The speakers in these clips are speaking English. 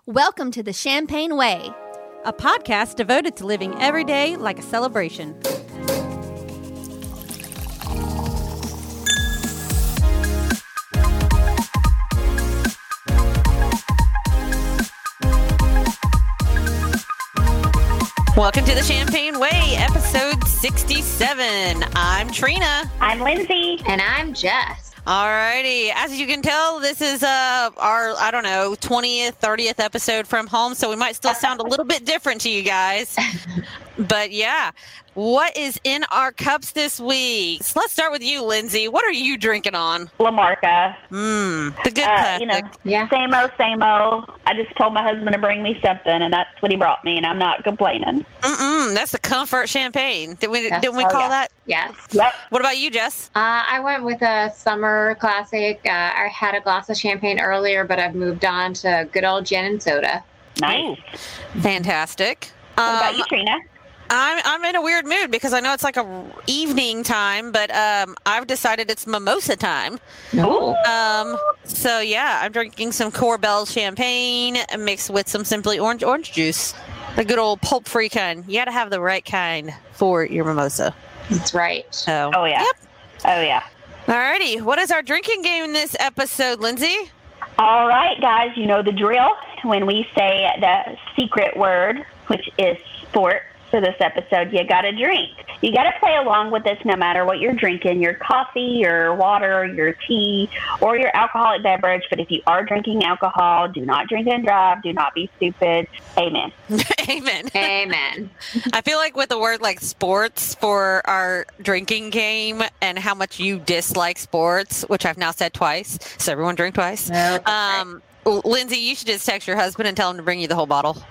Welcome to the Champagne Way, a podcast devoted to living every day like a celebration. Welcome to the Champagne Way, episode 67. I'm Trina. I'm Lindsay. And I'm Jess. Alrighty. As you can tell, this is our, 20th, 30th episode from home, so we might still sound a little bit different to you guys. But yeah, what is in our cups this week? So let's start with you, Lindsay. What are you drinking on? La Marca. The good classic. Same old. I just told my husband to bring me something, and that's what he brought me, and I'm not complaining. That's the comfort champagne. Didn't we call that? Yes. Yep. What about you, Jess? I went with a summer classic. I had a glass of champagne earlier, but I've moved on to good old gin and soda. Nice. Fantastic. What about you, Trina? I'm in a weird mood because I know it's like a evening time, but I've decided it's mimosa time. Ooh. So yeah, I'm drinking some Korbel champagne mixed with some Simply orange juice. The good old pulp-free kind. You got to have the right kind for your mimosa. That's right. So, Oh, yeah. Yep. Oh, yeah. Alrighty. What is our drinking game this episode, Lindsay? All right, guys, you know the drill. When we say the secret word, which is sport, for this episode, you got to drink. You got to play along with this no matter what you're drinking, your coffee, your water, your tea, or your alcoholic beverage. But if you are drinking alcohol, do not drink and drive. Do not be stupid. Amen. Amen. Amen. I feel like with the word like sports for our drinking game and how much you dislike sports, which I've now said twice, so everyone drink twice. No, that's right. Lindsay, you should just text your husband and tell him to bring you the whole bottle.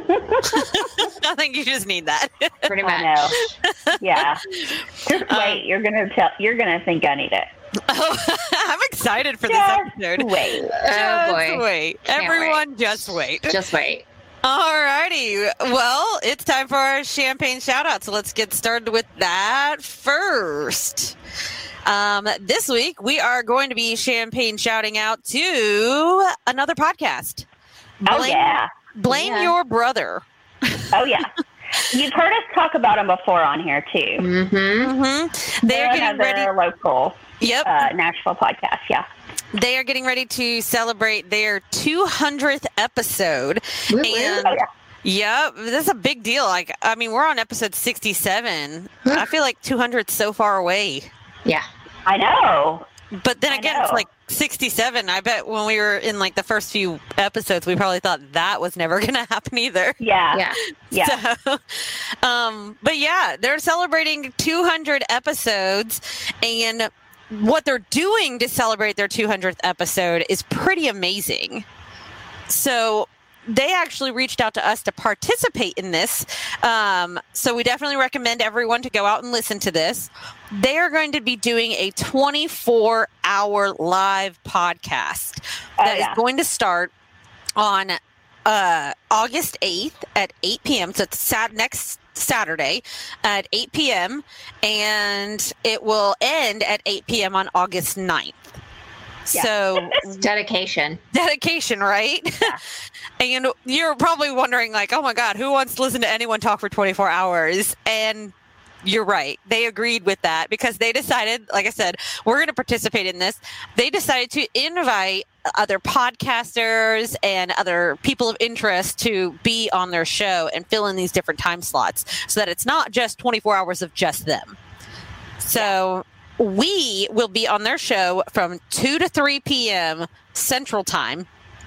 I think you just need that. Pretty much. I know. Yeah. Just wait. You're gonna think I need it. Oh, I'm excited for this episode. Wait. Just boy. wait. Can't Everyone, just wait. Just wait. Alrighty. Well, it's time for our champagne shout out. So let's get started with that first. This week we are going to be champagne shouting out to another podcast. Blame Your Brother. Oh, yeah. You've heard us talk about them before on here, too. Mm-hmm. They're getting ready. Local Nashville podcast, yeah. They are getting ready to celebrate their 200th episode. And yeah, this is a big deal. Like, I mean, we're on episode 67. I feel like 200's so far away. Yeah. I know. But then again, it's like 67. I bet when we were in like the first few episodes, we probably thought that was never going to happen either. Yeah. So, but yeah, they're celebrating 200 episodes, and what they're doing to celebrate their 200th episode is pretty amazing. So they actually reached out to us to participate in this. So we definitely recommend everyone to go out and listen to this. They are going to be doing a 24-hour live podcast that is going to start on August 8th at 8 p.m. So it's next Saturday at 8 p.m. and it will end at 8 p.m. on August 9th. Yeah. So Dedication, right? Yeah. And you're probably wondering like, oh my God, who wants to listen to anyone talk for 24 hours? And you're right. They agreed with that because they decided, like I said, we're going to participate in this. They decided to invite other podcasters and other people of interest to be on their show and fill in these different time slots so that it's not just 24 hours of just them. So we will be on their show from 2 to 3 p.m. Central Time.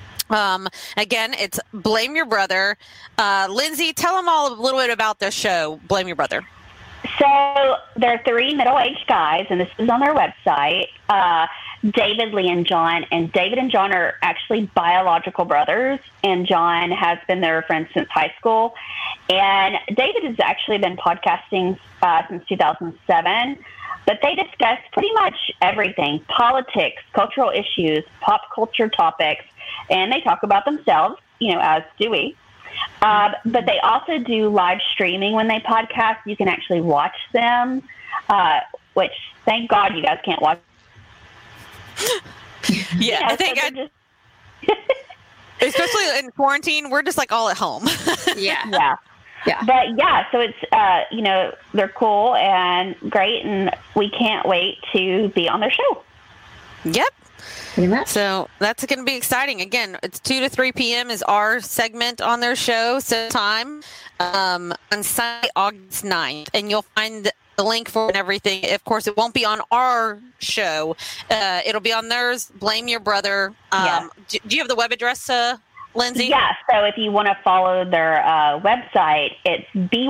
Again, it's Blame Your Brother. Lindsay, tell them all a little bit about their show, Blame Your Brother. So they're three middle-aged guys, and this is on their website, David, Lee, and John. And David and John are actually biological brothers, and John has been their friend since high school. And David has actually been podcasting since 2007. But they discuss pretty much everything: politics, cultural issues, pop culture topics, and they talk about themselves, as do we. But they also do live streaming when they podcast. You can actually watch them, which, thank God, you guys can't watch. Yeah, I think Especially in quarantine, we're just like all at home. Yeah. But yeah, so it's they're cool and great, and we can't wait to be on their show. Yep. Pretty much. So that's going to be exciting. Again, it's 2 to 3 p.m. is our segment on their show. So time on Sunday, August 9th, and you'll find the link for and everything. Of course, it won't be on our show. It'll be on theirs. Blame Your Brother. Do you have the web address, Lindsay? Yeah. So if you want to follow their website, it's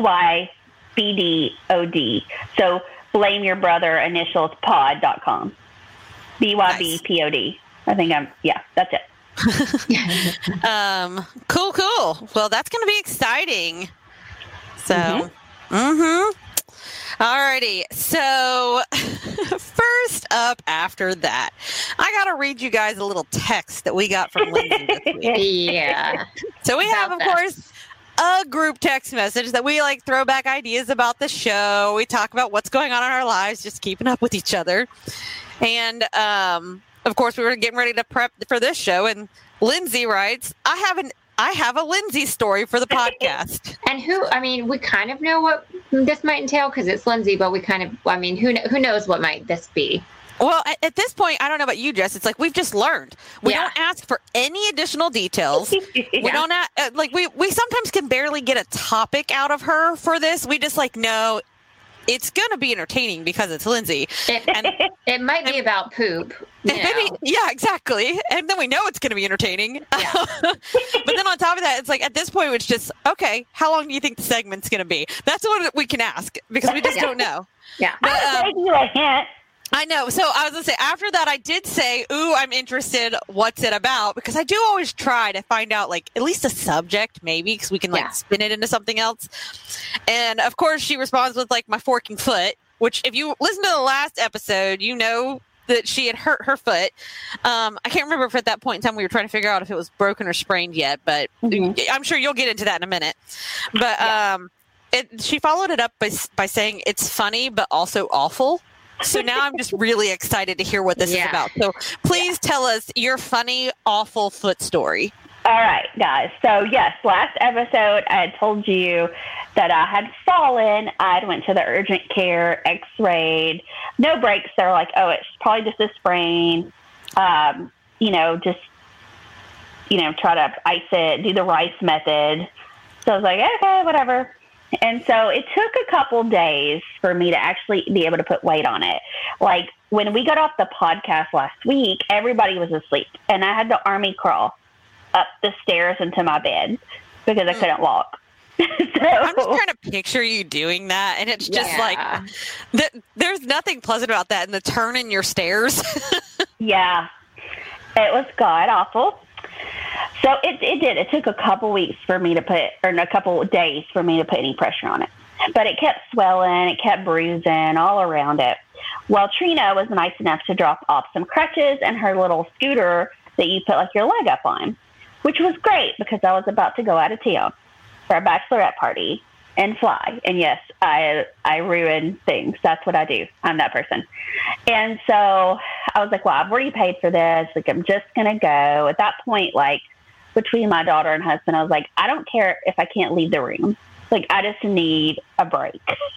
BYBDOD. So Blame Your Brother initials pod.com. BYBPOD. I think that's it. Cool. Well, that's going to be exciting. So, Alrighty. So first up after that, I got to read you guys a little text that we got from Lindsay this week. Yeah. So we have, of course, a group text message that we like throw back ideas about the show. We talk about what's going on in our lives, just keeping up with each other. And, of course, we were getting ready to prep for this show. And Lindsay writes, I have a Lindsay story for the podcast. And we kind of know what this might entail because it's Lindsay, but who knows what might this be? Well, at this point, I don't know about you, Jess. It's like we've just learned. We don't ask for any additional details. We don't we sometimes can barely get a topic out of her for this. We just know it's going to be entertaining because it's Lindsay. It might be about poop. Maybe, yeah, exactly. And then we know it's going to be entertaining. Yeah. But then on top of that, it's like at this point, it's just, okay, how long do you think the segment's going to be? That's what we can ask because we just don't know. Yeah. I'll give you a hint. I know. So I was going to say, after that, I did say, ooh, I'm interested. What's it about? Because I do always try to find out, at least a subject, maybe, because we can, spin it into something else. And, of course, she responds with, my forking foot, which if you listen to the last episode, you know that she had hurt her foot. I can't remember if at that point in time we were trying to figure out if it was broken or sprained yet, but I'm sure you'll get into that in a minute. But she followed it up by saying it's funny, but also awful. So now I'm just really excited to hear what this is about. So please tell us your funny, awful foot story. All right, guys. So, yes, last episode I had told you that I had fallen. I went to the urgent care, x-rayed. No breaks. They're like, oh, it's probably just a sprain. Try to ice it, do the Rice method. So I was like, okay, whatever. And so it took a couple days for me to actually be able to put weight on it. When we got off the podcast last week, everybody was asleep. And I had to army crawl up the stairs into my bed because I couldn't walk. I'm just trying to picture you doing that. And it's just there's nothing pleasant about that. And the turn in your stairs. Yeah. It was god awful. So it did. It took a couple weeks for me to a couple days for me to put any pressure on it. But it kept swelling. It kept bruising all around it. Well, Trina was nice enough to drop off some crutches and her little scooter that you put your leg up on, which was great because I was about to go out of town for a bachelorette party and fly. And yes, I ruin things. That's what I do. I'm that person. And so I was like, well, I've already paid for this. I'm just going to go. At that point, between my daughter and husband, I was like, I don't care if I can't leave the room. I just need a break.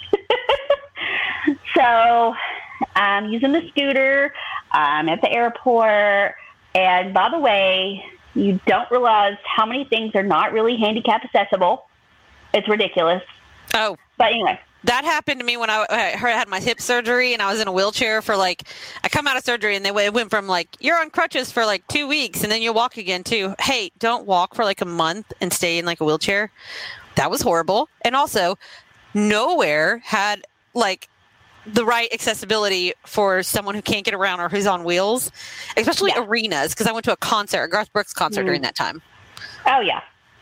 So I'm using the scooter. I'm at the airport. And by the way, you don't realize how many things are not really handicap accessible. It's ridiculous. Oh. But anyway. That happened to me when I had my hip surgery and I was in a wheelchair for I come out of surgery and it went from you're on crutches for 2 weeks and then you walk again too. Hey, don't walk for a month and stay in a wheelchair. That was horrible. And also nowhere had the right accessibility for someone who can't get around or who's on wheels, especially arenas. Cause I went to a Garth Brooks concert during that time. Oh yeah.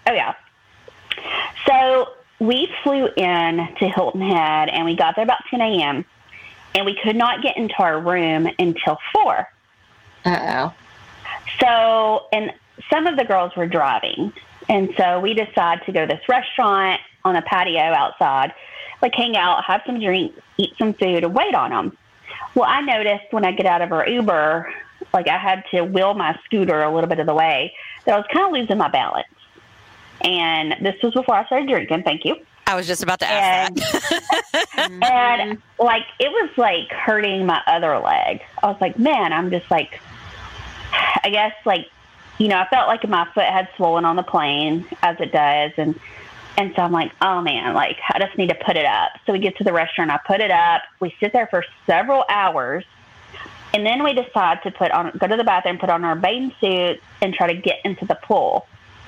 So we flew in to Hilton Head and we got there about 10 a.m. and we could not get into our room until 4. Uh-oh. So, and some of the girls were driving. And so we decided to go to this restaurant on a patio outside, hang out, have some drinks, eat some food, and wait on them. Well, I noticed when I get out of our Uber, I had to wheel my scooter a little bit of the way that I was kind of losing my balance. And this was before I started drinking. Thank you. I was just about to ask that. And like, it was like hurting my other leg. I was like, man, I'm just like, I guess like, you know, I felt like my foot had swollen on the plane as it does. And so I'm like, oh man, like I just need to put it up. So we get to the restaurant, I put it up. We sit there for several hours. And then we decide to go to the bathroom, put on our bathing suits and try to get into the pool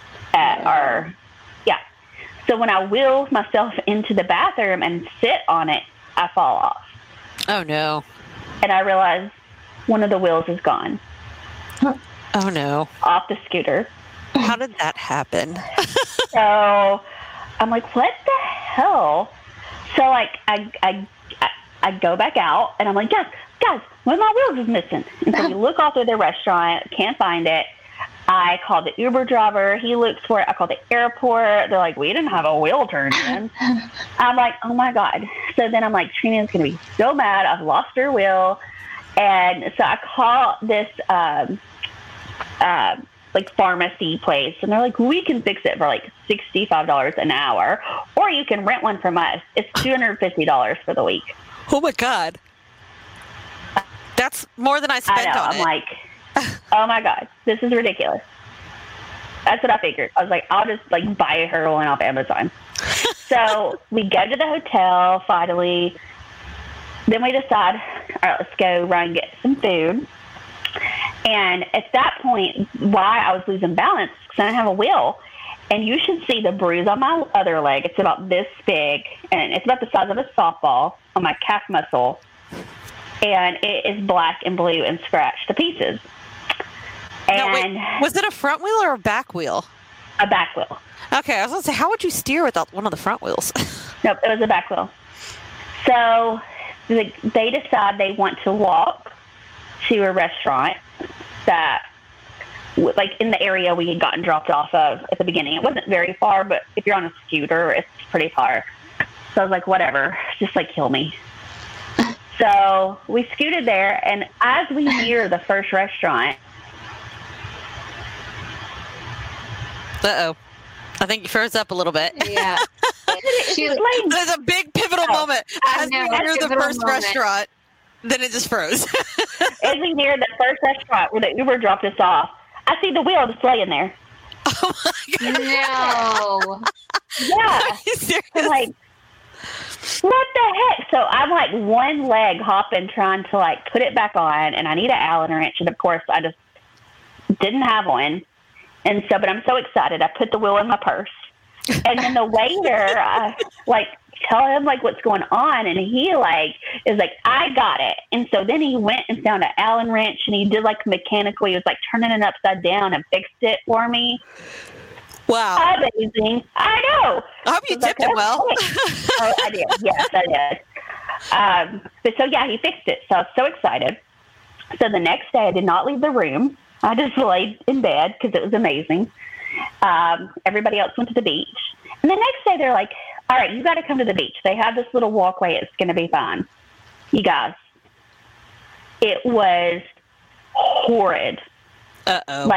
So when I wheel myself into the bathroom and sit on it, I fall off. Oh, no. And I realize one of the wheels is gone. Oh, no. Off the scooter. How did that happen? So I'm like, what the hell? So like I go back out and I'm like, guys, one of my wheels is missing. And so we look all through the restaurant, can't find it. I called the Uber driver. He looks for it. I called the airport. They're like, we didn't have a wheel turned in. I'm like, oh my God. So then I'm like, Trina's going to be so mad. I've lost her wheel. And so I call this, like pharmacy place. And they're like, we can fix it for like $65 an hour. Or you can rent one from us. It's $250 for the week. Oh my God. That's more than I spent on I'm it. like, oh my God, this is ridiculous. That's what I figured. I was like, I'll just like buy her one off Amazon. So we go to the hotel finally. Then we decide, all right, let's go run and get some food. And at that point, why I was losing balance, because I didn't have a wheel. And you should see the bruise on my other leg. It's about this big, and it's about the size of a softball on my calf muscle. And it is black and blue and scratched to pieces. And no, wait, was it a front wheel or a back wheel? A back wheel. Okay, I was going to say, how would you steer without one of the front wheels? Nope, it was a back wheel. So they decide they want to walk to a restaurant that, like in the area we had gotten dropped off of at the beginning. It wasn't very far, but if you're on a scooter, it's pretty far. So I was like, whatever, just like kill me. So we scooted there, and as we near the first restaurant. Uh-oh. I think you froze up a little bit. Yeah. There's a big pivotal moment. As we near the first restaurant, then it just froze. As we near the first restaurant where the Uber dropped us off, I see the wheel just laying there. Oh my God. No. Yeah. Are you serious? I'm like, what the heck? So I'm like one leg hopping, trying to like put it back on, and I need an Allen wrench, and of course I just didn't have one. And so, but I'm so excited. I put the wheel in my purse, and then the waiter, like tell him like what's going on, and he like is like, I got it. And so then he went and found an Allen wrench, and he did like mechanically, he was like turning it upside down and fixed it for me. Wow. Amazing. I know. I hope you tipped him well. Oh, I did. Yes, I did. But so, yeah, he fixed it. So I was so excited. So the next day I did not leave the room. I just laid in bed because it was amazing. Everybody else went to the beach. And the next day they're like, all right, you got to come to the beach. They have this little walkway. It's going to be fine. You guys, it was horrid. Uh-oh.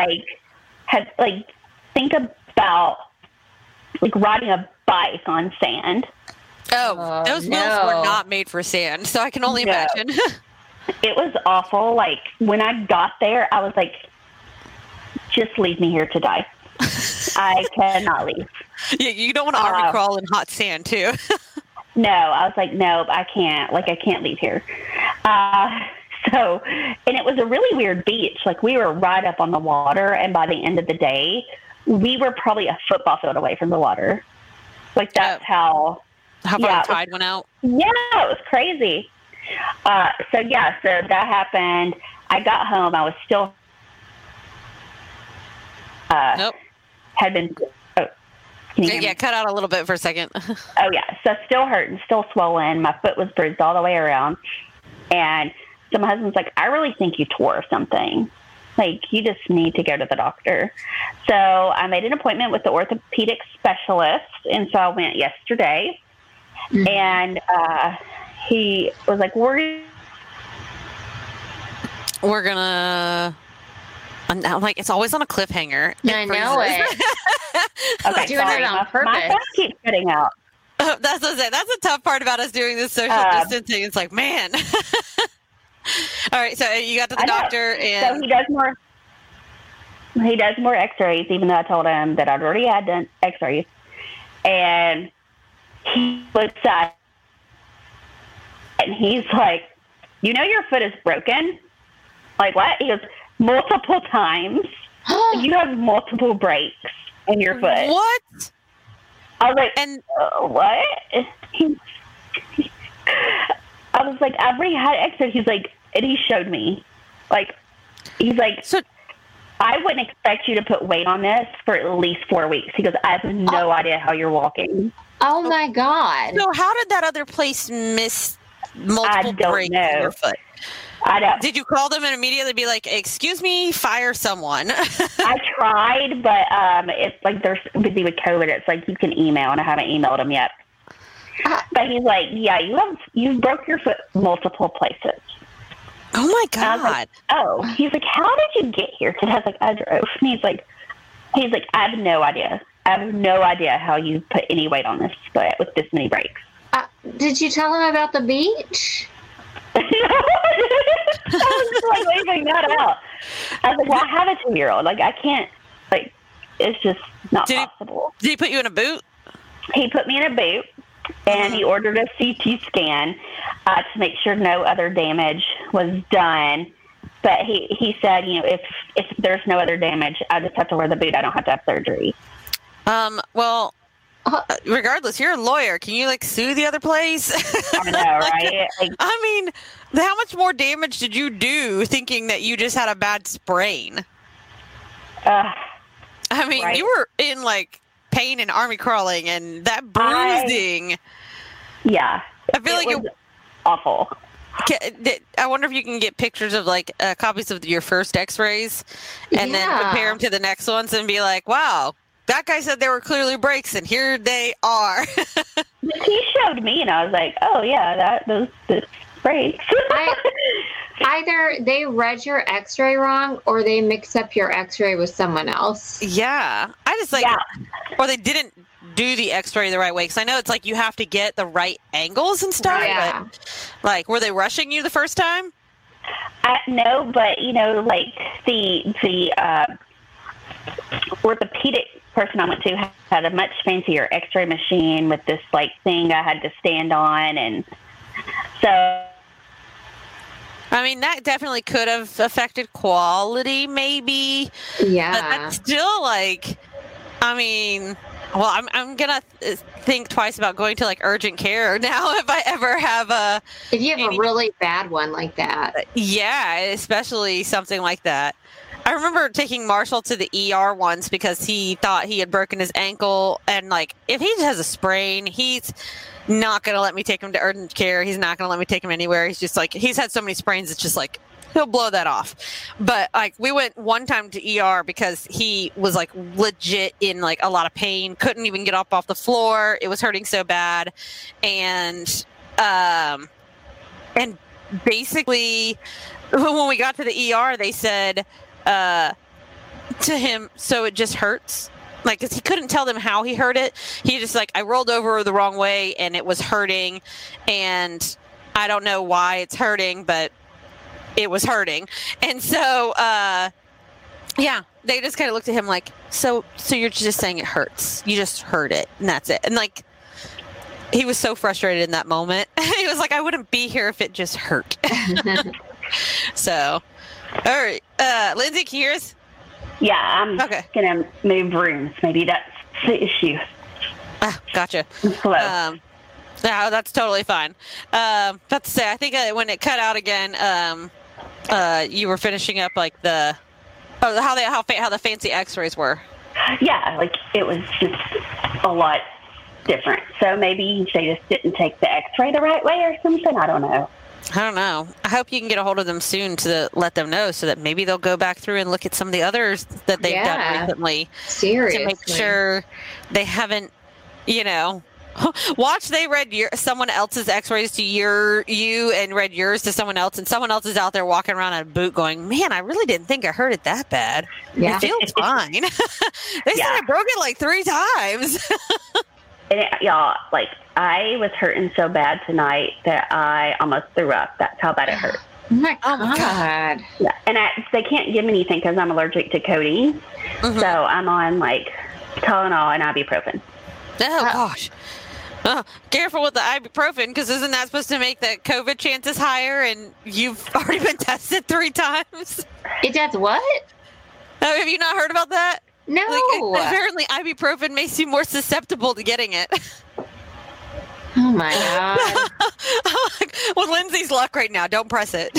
Think about like riding a bike on sand. Oh, those wheels were not made for sand, so I can only imagine. It was awful. Like when I got there, I was like, just leave me here to die. I cannot leave. Yeah, you don't want to army crawl in hot sand too. No, I was like, no, I can't. Like I can't leave here. So, and it was a really weird beach. Like we were right up on the water, and by the end of the day, we were probably a football field away from the water. Like that's how far the tide went out. Yeah, it was crazy. So that happened. I got home. I was still had been. Cut out a little bit for a second. Oh yeah, so still hurt and still swollen. My foot was bruised all the way around, and so my husband's like, I really think you tore something. Like, you just need to go to the doctor. So I made an appointment with the orthopedic specialist, and so I went yesterday. Mm-hmm. And he was like, we're gonna I'm like, it's always on a cliffhanger. I know it. Okay, Doing sorry. it on My purpose. phone keeps cutting out. That's what I'm saying. That's the tough part about us doing this social distancing. It's like, man. All right, so you got to the I know. doctor, and So he does more. He does more X-rays, even though I told him that I'd already had done X-rays. And he looks at, and he's like, "You know, your foot is broken." Like, what? He goes, "Multiple times. You have multiple breaks in your foot." what? I was like, And what? I was like, I've already had X-rays. He's like, and he showed me. Like, he's like, so I wouldn't expect you to put weight on this for at least 4 weeks. He goes, I have no idea how you're walking. Oh my God. So how did that other place miss multiple don't breaks know. in your foot? I don't. Did you call them and immediately be like, "Excuse me, fire someone"? I tried, but it's like they're busy with COVID. It's like you can email, and I haven't emailed him yet. But he's like, "Yeah, you broke your foot multiple places." Oh my And I was God! like, "Oh," he's like, "How did you get here?" Because I was like, "I drove." And he's like, "I have no idea. I have no idea how you put any weight on this foot with this many breaks." Did you tell him about the beach? I was just like leaving that out. I was like, well, I have a 2-year-old. Like, I can't, like, it's just not possible. Did he put you in a boot? He put me in a boot, and he ordered a CT scan to make sure no other damage was done. But he said, you know, if there's no other damage, I just have to wear the boot. I don't have to have surgery. Well, regardless, you're a lawyer. Can you like sue the other place? I know, right? Like, I mean, how much more damage did you do thinking that you just had a bad sprain? I mean, right. you were in like pain and army crawling, and that bruising. Yeah. I feel like it was awful. I wonder if you can get pictures of like copies of your first X-rays, and then compare them to the next ones, and be like, "Wow, that guy said there were clearly breaks, and here they are." He showed me, and I was like, "Oh yeah, those breaks." Either they read your X-ray wrong, or they mix up your X-ray with someone else. Yeah, I just like, or they didn't do the X-ray the right way, because I know it's like you have to get the right angles and stuff. Yeah. But, like, were they rushing you the first time? No, but you know, like the orthopedic person I went to had a much fancier X-ray machine with this like thing I had to stand on, and so. I mean, that definitely could have affected quality, maybe. Yeah. But that's still like, I mean, well, I'm gonna think twice about going to like urgent care now if I ever have if you have a really bad one like that. Yeah, especially something like that. I remember taking Marshall to the ER once because he thought he had broken his ankle, and like if he has a sprain, he's not going to let me take him to urgent care. He's not going to let me take him anywhere. He's just like, he's had so many sprains, it's just like, he'll blow that off. But like, we went one time to ER because he was like legit in like a lot of pain, couldn't even get up off the floor. It was hurting so bad. And basically when we got to the ER, they said to him, so it just hurts. Like, cause he couldn't tell them how he hurt it. He just like, I rolled over the wrong way and it was hurting, and I don't know why it's hurting, but it was hurting. And so, yeah, they just kind of looked at him like, so you're just saying it hurts. You just heard it and that's it. And like, he was so frustrated in that moment. He was like, I wouldn't be here if it just hurt. So, all right. Lindsay, can you hear us? Yeah, I'm going to move rooms. Maybe that's the issue. Gotcha. Hello. No, that's totally fine. About to say, I think when it cut out again, you were finishing up like how the fancy X-rays were. Yeah, like it was just a lot different. So maybe they just didn't take the X-ray the right way or something. I don't know. I hope you can get a hold of them soon to let them know, so that maybe they'll go back through and look at some of the others that they've done recently. Seriously. To make sure they haven't, Watch they read someone else's x-rays to you and read yours to someone else, and someone else is out there walking around in a boot going, man, I really didn't think I hurt it that bad. Yeah. It feels fine. They said I broke it like 3 times. And y'all, like, I was hurting so bad tonight that I almost threw up. That's how bad it hurt. Oh my Oh my God. Yeah. And they can't give me anything because I'm allergic to codeine. Mhm. So I'm on, like, Tylenol and ibuprofen. Oh, gosh. Careful with the ibuprofen, because isn't that supposed to make the COVID chances higher, and you've already been tested 3 times? It does what? Oh, have you not heard about that? No. Like, apparently ibuprofen makes you more susceptible to getting it. Oh my God. With Lindsay's luck right now, don't press it.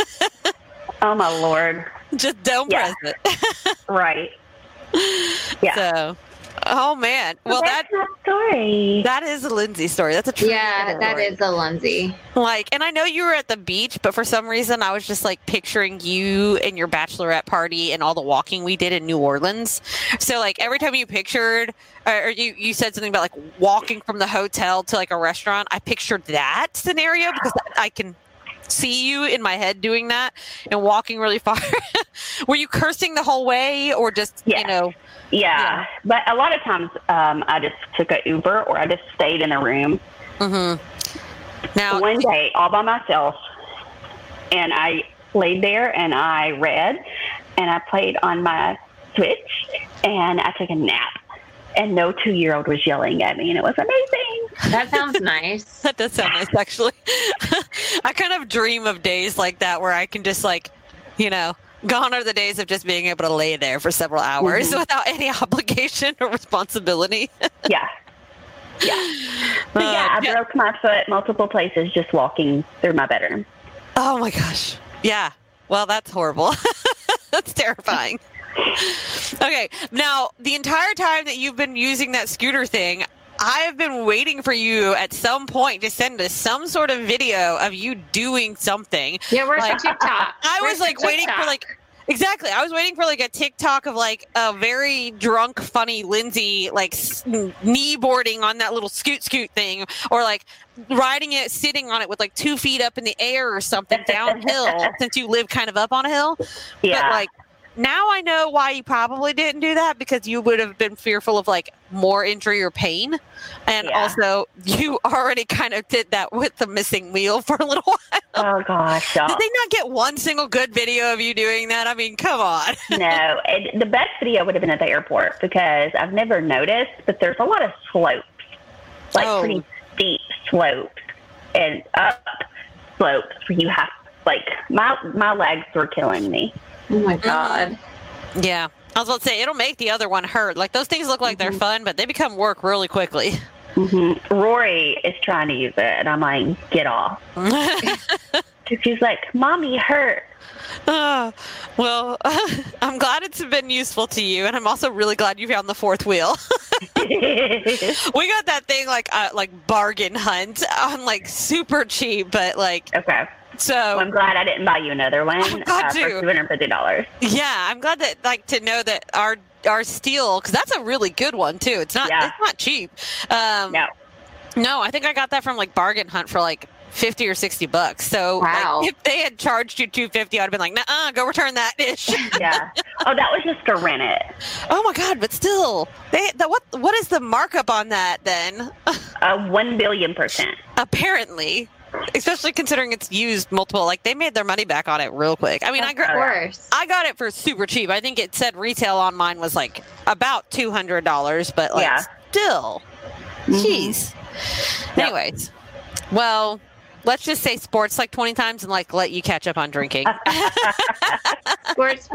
Oh, my Lord. Just don't Yeah. press it. Right. Yeah. So, oh man. Well, that's my story. that is a Lindsay story. That's a true Yeah, that is a Lindsay. Like, and I know you were at the beach, but for some reason I was just like picturing you and your bachelorette party and all the walking we did in New Orleans. So like every time you pictured or you said something about like walking from the hotel to like a restaurant, I pictured that scenario because I can see you in my head doing that and walking really far. Were you cursing the whole way or just, Yeah. Yeah. But a lot of times I just took an Uber or I just stayed in a room. Mm-hmm. Now, One day all by myself, and I laid there and I read and I played on my Switch and I took a nap. And no 2-year-old was yelling at me, and it was amazing. That sounds nice. that does sound nice, actually. I kind of dream of days like that where I can just like, gone are the days of just being able to lay there for several hours without any obligation or responsibility. Yeah. Yeah. But I broke my foot multiple places just walking through my bedroom. Oh my gosh. Yeah. Well, that's horrible. That's terrifying. Okay. Now, the entire time that you've been using that scooter thing, I have been waiting for you at some point to send us some sort of video of you doing something. Yeah, where's Like, the TikTok? I Where's was the like waiting for TikTok? like exactly. I was waiting for like a TikTok of like a very drunk, funny Lindsay like knee boarding on that little scoot thing, or like riding it, sitting on it with like 2 feet up in the air or something downhill. Since you live kind of up on a hill, Yeah. But like now I know why you probably didn't do that, because you would have been fearful of like more injury or pain, and also you already kind of did that with the missing wheel for a little while. Oh, gosh. Y'all. Did they not get one single good video of you doing that? I mean, come on. No. And the best video would have been at the airport because I've never noticed, but there's a lot of slopes, like pretty steep slopes and up slopes where you have, like, my legs were killing me. Oh my God. Yeah. I was about to say, it'll make the other one hurt. Like, those things look like they're fun, but they become work really quickly. Rory is trying to use it, and I'm like, get off. She's like, Mommy hurt. Well, I'm glad it's been useful to you, and I'm also really glad you found the 4th wheel. We got that thing like bargain hunt on like super cheap, but like Okay. so. Well, I'm glad I didn't buy you another one for $250. Yeah, I'm glad that like to know that our steel, because that's a really good one too. It's not cheap. No, I think I got that from like Bargain Hunt for like $50 or $60. So wow. like, if they had charged you $250, I'd have been like, nah, go return that dish. Yeah. Oh, that was just to rent it. Oh my God, but still, what is the markup on that then? 1 billion%. Apparently. Especially considering it's used multiple, like they made their money back on it real quick. I mean, Of course. I got it for super cheap. I think it said retail on mine was like about $200, but like still, jeez. Anyways, well, let's just say sports like 20 times and like let you catch up on drinking. Sports.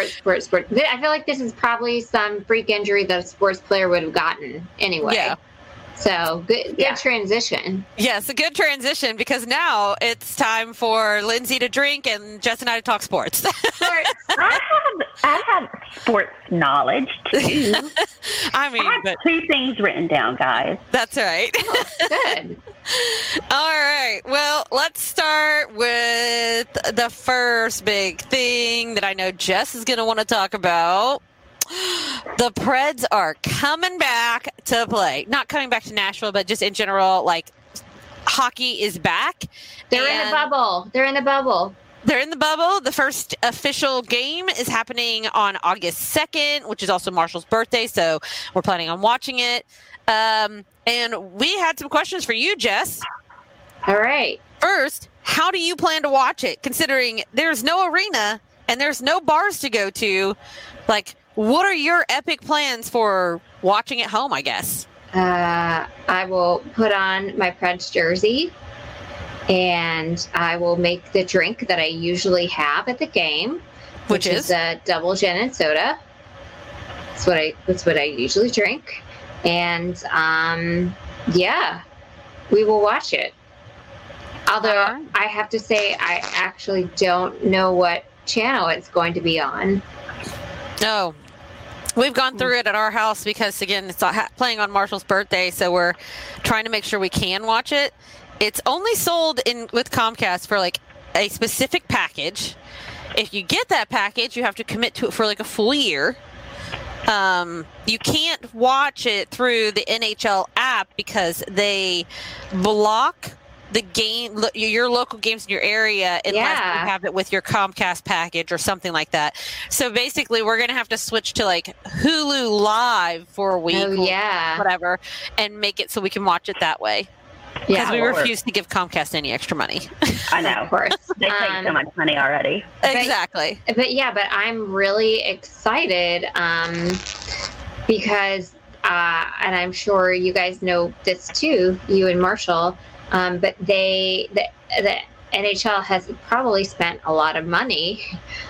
I feel like this is probably some freak injury that a sports player would have gotten anyway. Yeah. So good transition. Yes, a good transition, because now it's time for Lindsay to drink and Jess and I to talk sports. I have sports knowledge too. I mean, I have 2 things written down, guys. That's right. Oh, good. All right. Well, let's start with the first big thing that I know Jess is going to want to talk about. The Preds are coming back to play. Not coming back to Nashville, but just in general, like hockey is back. They're in the bubble. They're in the bubble. They're in the bubble. The first official game is happening on August 2nd, which is also Marshall's birthday, so we're planning on watching it. And we had some questions for you, Jess. All right. First, how do you plan to watch it, considering there's no arena and there's no bars to go to? Like, what are your epic plans for watching at home, I guess? I will put on my Preds jersey, and I will make the drink that I usually have at the game, which is a double gin and soda. That's what I usually drink. And yeah, we will watch it. Although I have to say, I actually don't know what channel it's going to be on. No. We've gone through it at our house because, again, it's playing on Marshall's birthday, so we're trying to make sure we can watch it. It's only sold with Comcast for like a specific package. If you get that package, you have to commit to it for like a full year. You can't watch it through the NHL app because they block the game, your local games in your area, unless you have it with your Comcast package or something like that. So basically, we're going to have to switch to like Hulu Live for a week, whatever, and make it so we can watch it that way. Because we refuse to give Comcast any extra money. I know, of course. They take so much money already. Exactly. But I'm really excited because, and I'm sure you guys know this too, you and Marshall, but the NHL has probably spent a lot of money,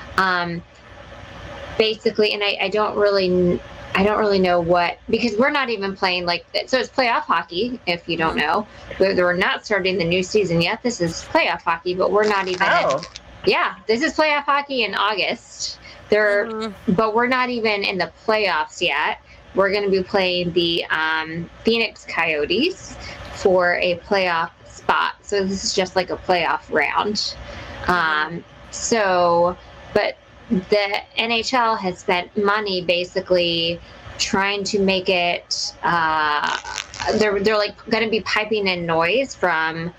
basically, and I don't really know what, because we're not even playing so it's playoff hockey, if you don't know. We're not starting the new season yet. This is playoff hockey, but we're not even this is playoff hockey in August. But we're not even in the playoffs yet. We're going to be playing the Phoenix Coyotes for a playoff spot. So this is just like a playoff round. But the NHL has spent money basically trying to make it, they're like going to be piping in noise from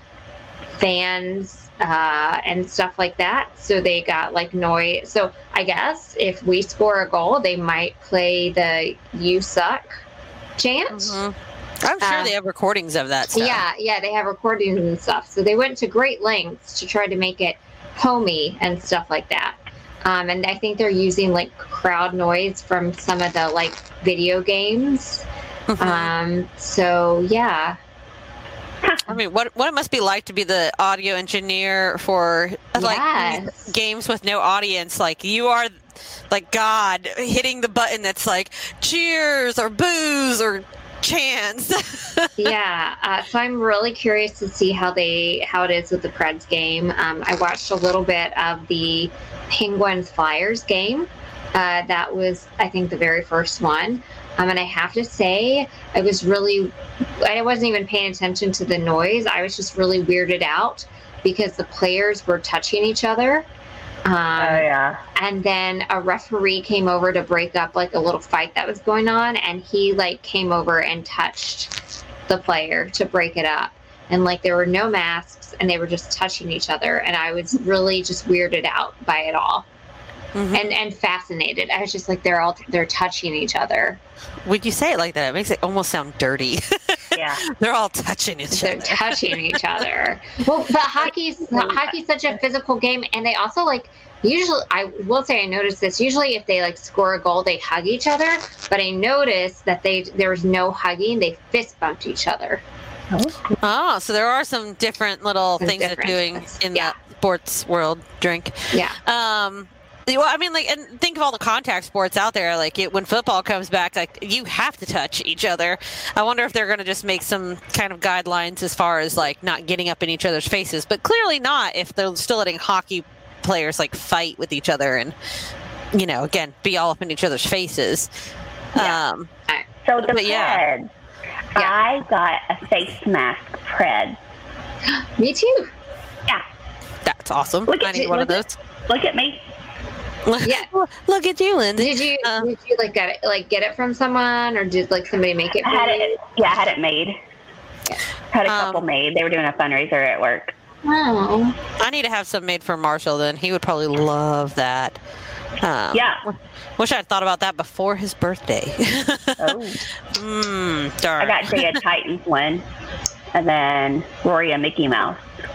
fans and stuff like that. So they got like noise. So I guess if we score a goal, they might play the "You suck" chant. Mm-hmm. I'm sure they have recordings of that stuff. Yeah, they have recordings and stuff. So they went to great lengths to try to make it homey and stuff like that. And I think they're using like crowd noise from some of the like video games. Mm-hmm. So yeah. I mean, what it must be like to be the audio engineer for like games with no audience. Like you are like God hitting the button that's like cheers or boos or chants. So I'm really curious to see how it is with the Preds game. I watched a little bit of the Penguins Flyers game. That was, I think, the very first one. And I have to say, I wasn't even paying attention to the noise. I was just really weirded out because the players were touching each other. And then a referee came over to break up like a little fight that was going on, and he like came over and touched the player to break it up. And like there were no masks, and they were just touching each other, and I was really just weirded out by it all. Mm-hmm. And fascinated. I was just like, they're touching each other. When you say it like that, it makes it almost sound dirty. Yeah, they're all touching each other. They're touching each other. Well, but hockey's such a physical game, and they also like usually. I will say I noticed this. Usually, if they like score a goal, they hug each other. But I noticed that there was no hugging. They fist bumped each other. Oh, so there are some different little things they're doing in that sports world. Drink. Yeah. Well, I mean, like, and think of all the contact sports out there. Like, when football comes back, like, you have to touch each other. I wonder if they're going to just make some kind of guidelines as far as, like, not getting up in each other's faces. But clearly not if they're still letting hockey players, like, fight with each other and, you know, again, be all up in each other's faces. Yeah. So the Pred, I got a face mask Pred. Me too. Yeah. That's awesome. I need one of those. Look at me. Yeah. Look at you, Lindsay. Did you get it from someone, or did like somebody make it? I had it made. Had a couple made. They were doing a fundraiser at work. Oh. I need to have some made for Marshall. Then he would probably love that. Yeah. Wish I'd thought about that before his birthday. Oh. Darn. I got Jay a Titans one, and then Rory a Mickey Mouse.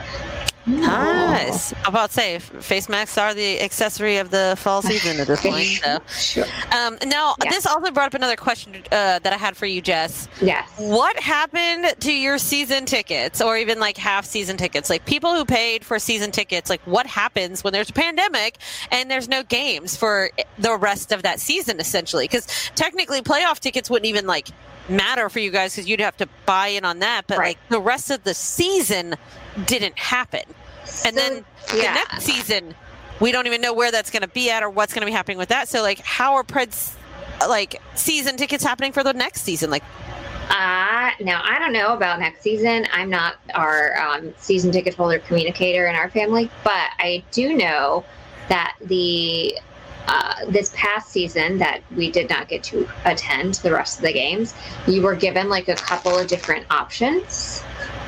Nice. I'm about to say, face masks are the accessory of the fall season at this point. So. Sure. Now, this also brought up another question that I had for you, Jess. Yes. What happened to your season tickets, or even like half season tickets? Like people who paid for season tickets, like what happens when there's a pandemic and there's no games for the rest of that season, essentially? Because technically, playoff tickets wouldn't even like matter for you guys because you'd have to buy in on that. But like the rest of the season didn't happen. And then the next season, we don't even know where that's going to be at or what's going to be happening with that. So, like, how are Preds, like, season tickets happening for the next season? Like, now I don't know about next season. I'm not our season ticket holder communicator in our family, but I do know that the this past season that we did not get to attend the rest of the games, you were given like a couple of different options.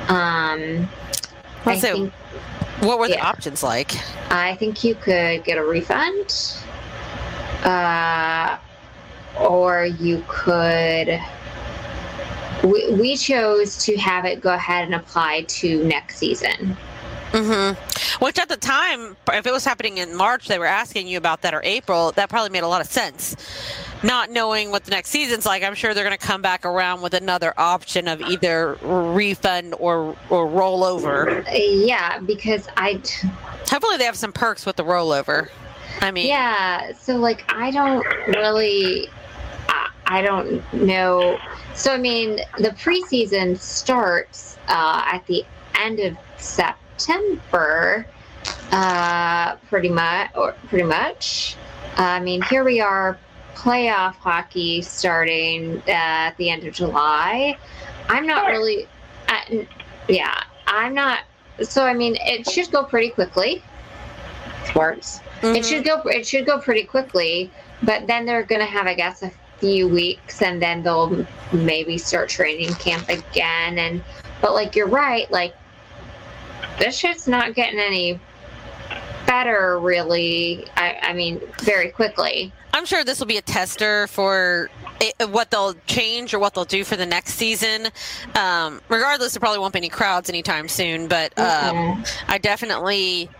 What were the options like? I think you could get a refund, or you could. We chose to have it go ahead and apply to next season. Mm-hmm. Which at the time, if it was happening in March, they were asking you about that, or April, that probably made a lot of sense. Not knowing what the next season's like, I'm sure they're going to come back around with another option of either refund or rollover. Yeah, because hopefully they have some perks with the rollover. I mean, yeah. So like, I don't know. So I mean, the preseason starts at the end of September, pretty much. I mean, here we are. Playoff hockey starting at the end of July. I'm not really, I'm not. So I mean, it should go pretty quickly. Sports. Mm-hmm. It should go pretty quickly. But then they're going to have, I guess, a few weeks, and then they'll maybe start training camp again. But like you're right, like this shit's not getting any better, really. I mean, very quickly. I'm sure this will be a tester for what they'll change or what they'll do for the next season. Regardless, there probably won't be any crowds anytime soon, but I definitely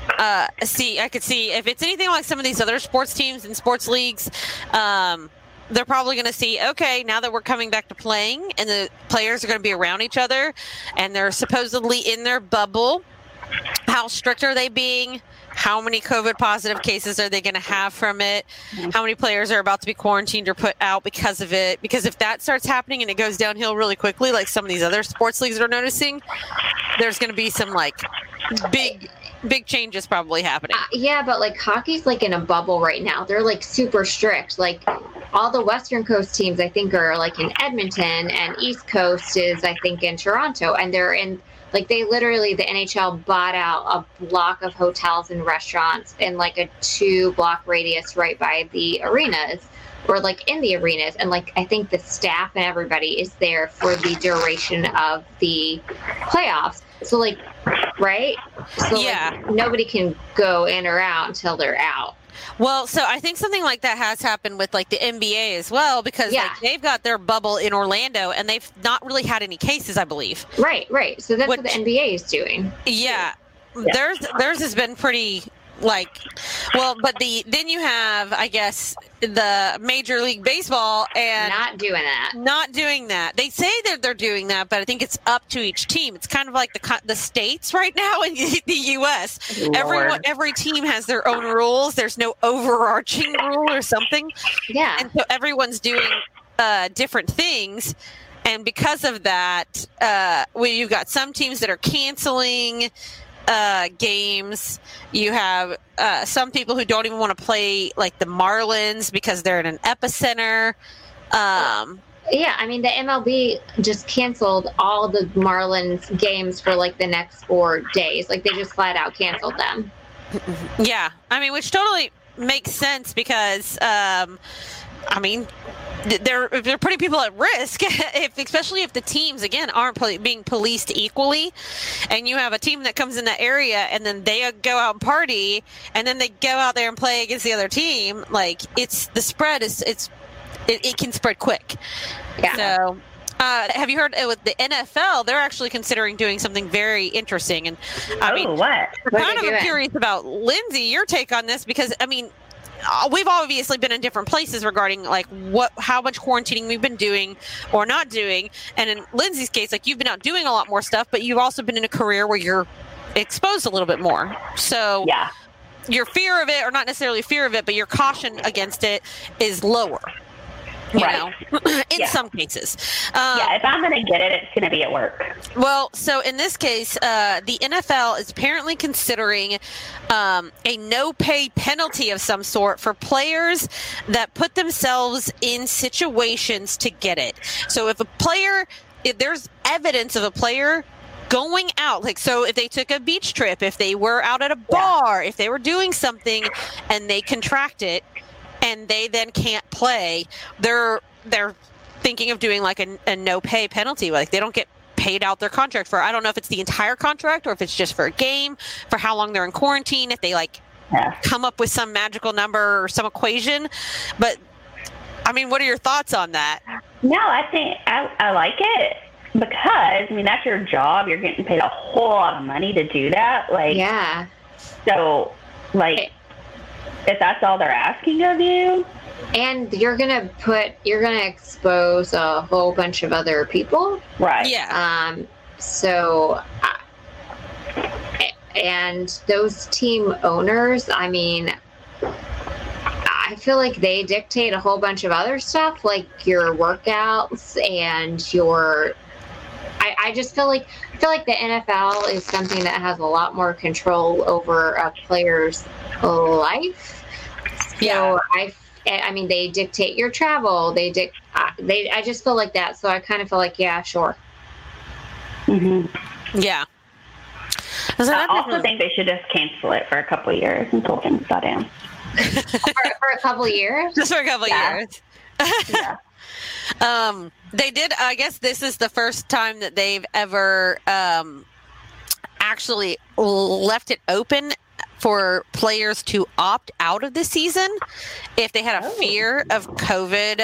I could see if it's anything like some of these other sports teams and sports leagues, they're probably going to see, okay, now that we're coming back to playing and the players are going to be around each other and they're supposedly in their bubble, how strict are they being? How many COVID positive cases are they going to have from it? How many players are about to be quarantined or put out because of it? Because if that starts happening and it goes downhill really quickly, like some of these other sports leagues are noticing, there's going to be some like big changes probably happening. Yeah, but like hockey's like in a bubble right now. They're like super strict. Like all the Western Coast teams, I think, are like in Edmonton, and East Coast is, I think, in Toronto, and they're in. Like they literally, the NHL bought out a block of hotels and restaurants in like a 2-block radius right by the arenas, or like in the arenas. And like, I think the staff and everybody is there for the duration of the playoffs. So like, right? So yeah, like, nobody can go in or out until they're out. Well, so I think something like that has happened with like the NBA as well, because like, they've got their bubble in Orlando and they've not really had any cases, I believe. Right. So that's what the NBA is doing. Yeah. Theirs has been pretty like, well, but then you have, I guess, the Major League Baseball and not doing that. They say that they're doing that, but I think it's up to each team. It's kind of like the states right now in the U.S. Every team has their own rules. There's no overarching rule or something. Yeah. And so everyone's doing different things. And because of that, you've got some teams that are canceling games. You have some people who don't even want to play, like the Marlins, because they're in an epicenter. Yeah, I mean, the MLB just canceled all the Marlins games for like the next 4 days. Like they just flat out canceled them. Yeah, I mean, which totally makes sense because, I mean, they're putting people at risk, especially if the teams, again, aren't being policed equally. And you have a team that comes in the area and then they go out and party and then they go out there and play against the other team. Like, the spread it can spread quick. Yeah. So, have you heard with the NFL? They're actually considering doing something very interesting. And I mean, what? I'm curious about Lindsay, your take on this, because I mean, we've obviously been in different places regarding like how much quarantining we've been doing or not doing. And in Lindsay's case, like, you've been out doing a lot more stuff, but you've also been in a career where you're exposed a little bit more. So Yeah. your fear of it, or not necessarily fear of it, but your caution against it is lower. You Right. know, in Yeah. some cases. Yeah, if I'm going to get it, it's going to be at work. Well, so in this case, the NFL is apparently considering a no-pay penalty of some sort for players that put themselves in situations to get it. So if there's evidence of a player going out, like, so if they took a beach trip, if they were out at a bar, if they were doing something and they contract it, and they then can't play, they're thinking of doing like a no pay penalty. Like, they don't get paid out their contract for, I don't know if it's the entire contract or if it's just for a game, for how long they're in quarantine, if they like come up with some magical number or some equation. But I mean, what are your thoughts on that? No, I think I like it because, I mean, that's your job. You're getting paid a whole lot of money to do that. Like, Yeah. So, like, if that's all they're asking of you. And you're gonna expose a whole bunch of other people. Right. Yeah. And those team owners, I mean, I feel like they dictate a whole bunch of other stuff, like your workouts and your. I just feel like the NFL is something that has a lot more control over a player's life. Yeah. So I mean, they dictate your travel. I just feel like that. So I kind of feel like, yeah, sure. Mm-hmm. Yeah. I also think they should just cancel it for a couple of years until things die down. for a couple of years? Just for a couple of years. Yeah. They did, I guess this is the first time that they've ever actually left it open for players to opt out of the season if they had a fear of COVID,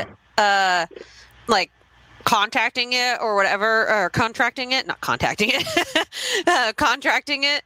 like contacting it or whatever, or contracting it, not contacting it, contracting it.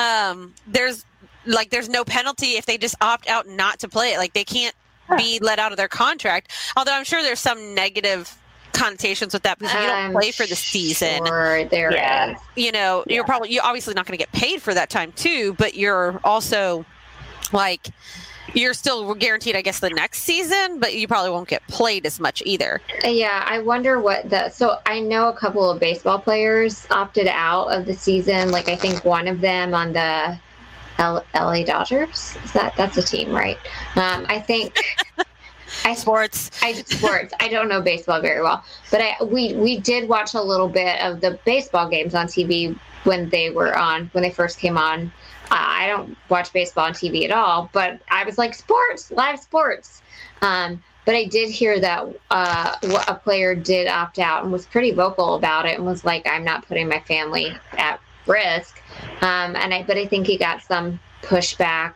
There's no penalty if they just opt out not to play it. Like, they can't be let out of their contract. Although I'm sure there's some negative connotations with that because you don't play for the season. Sure, there is. You know, you're obviously not going to get paid for that time too, but you're also like, you're still guaranteed, I guess, the next season, but you probably won't get played as much either. Yeah, I wonder so I know a couple of baseball players opted out of the season. Like, I think one of them on the LA Dodgers. That's a team, right? I think Sports. I don't know baseball very well, but we did watch a little bit of the baseball games on TV when they first came on. I don't watch baseball on TV at all, but I was like, live sports. But I did hear that a player did opt out and was pretty vocal about it and was like, I'm not putting my family at risk. But I think he got some pushback.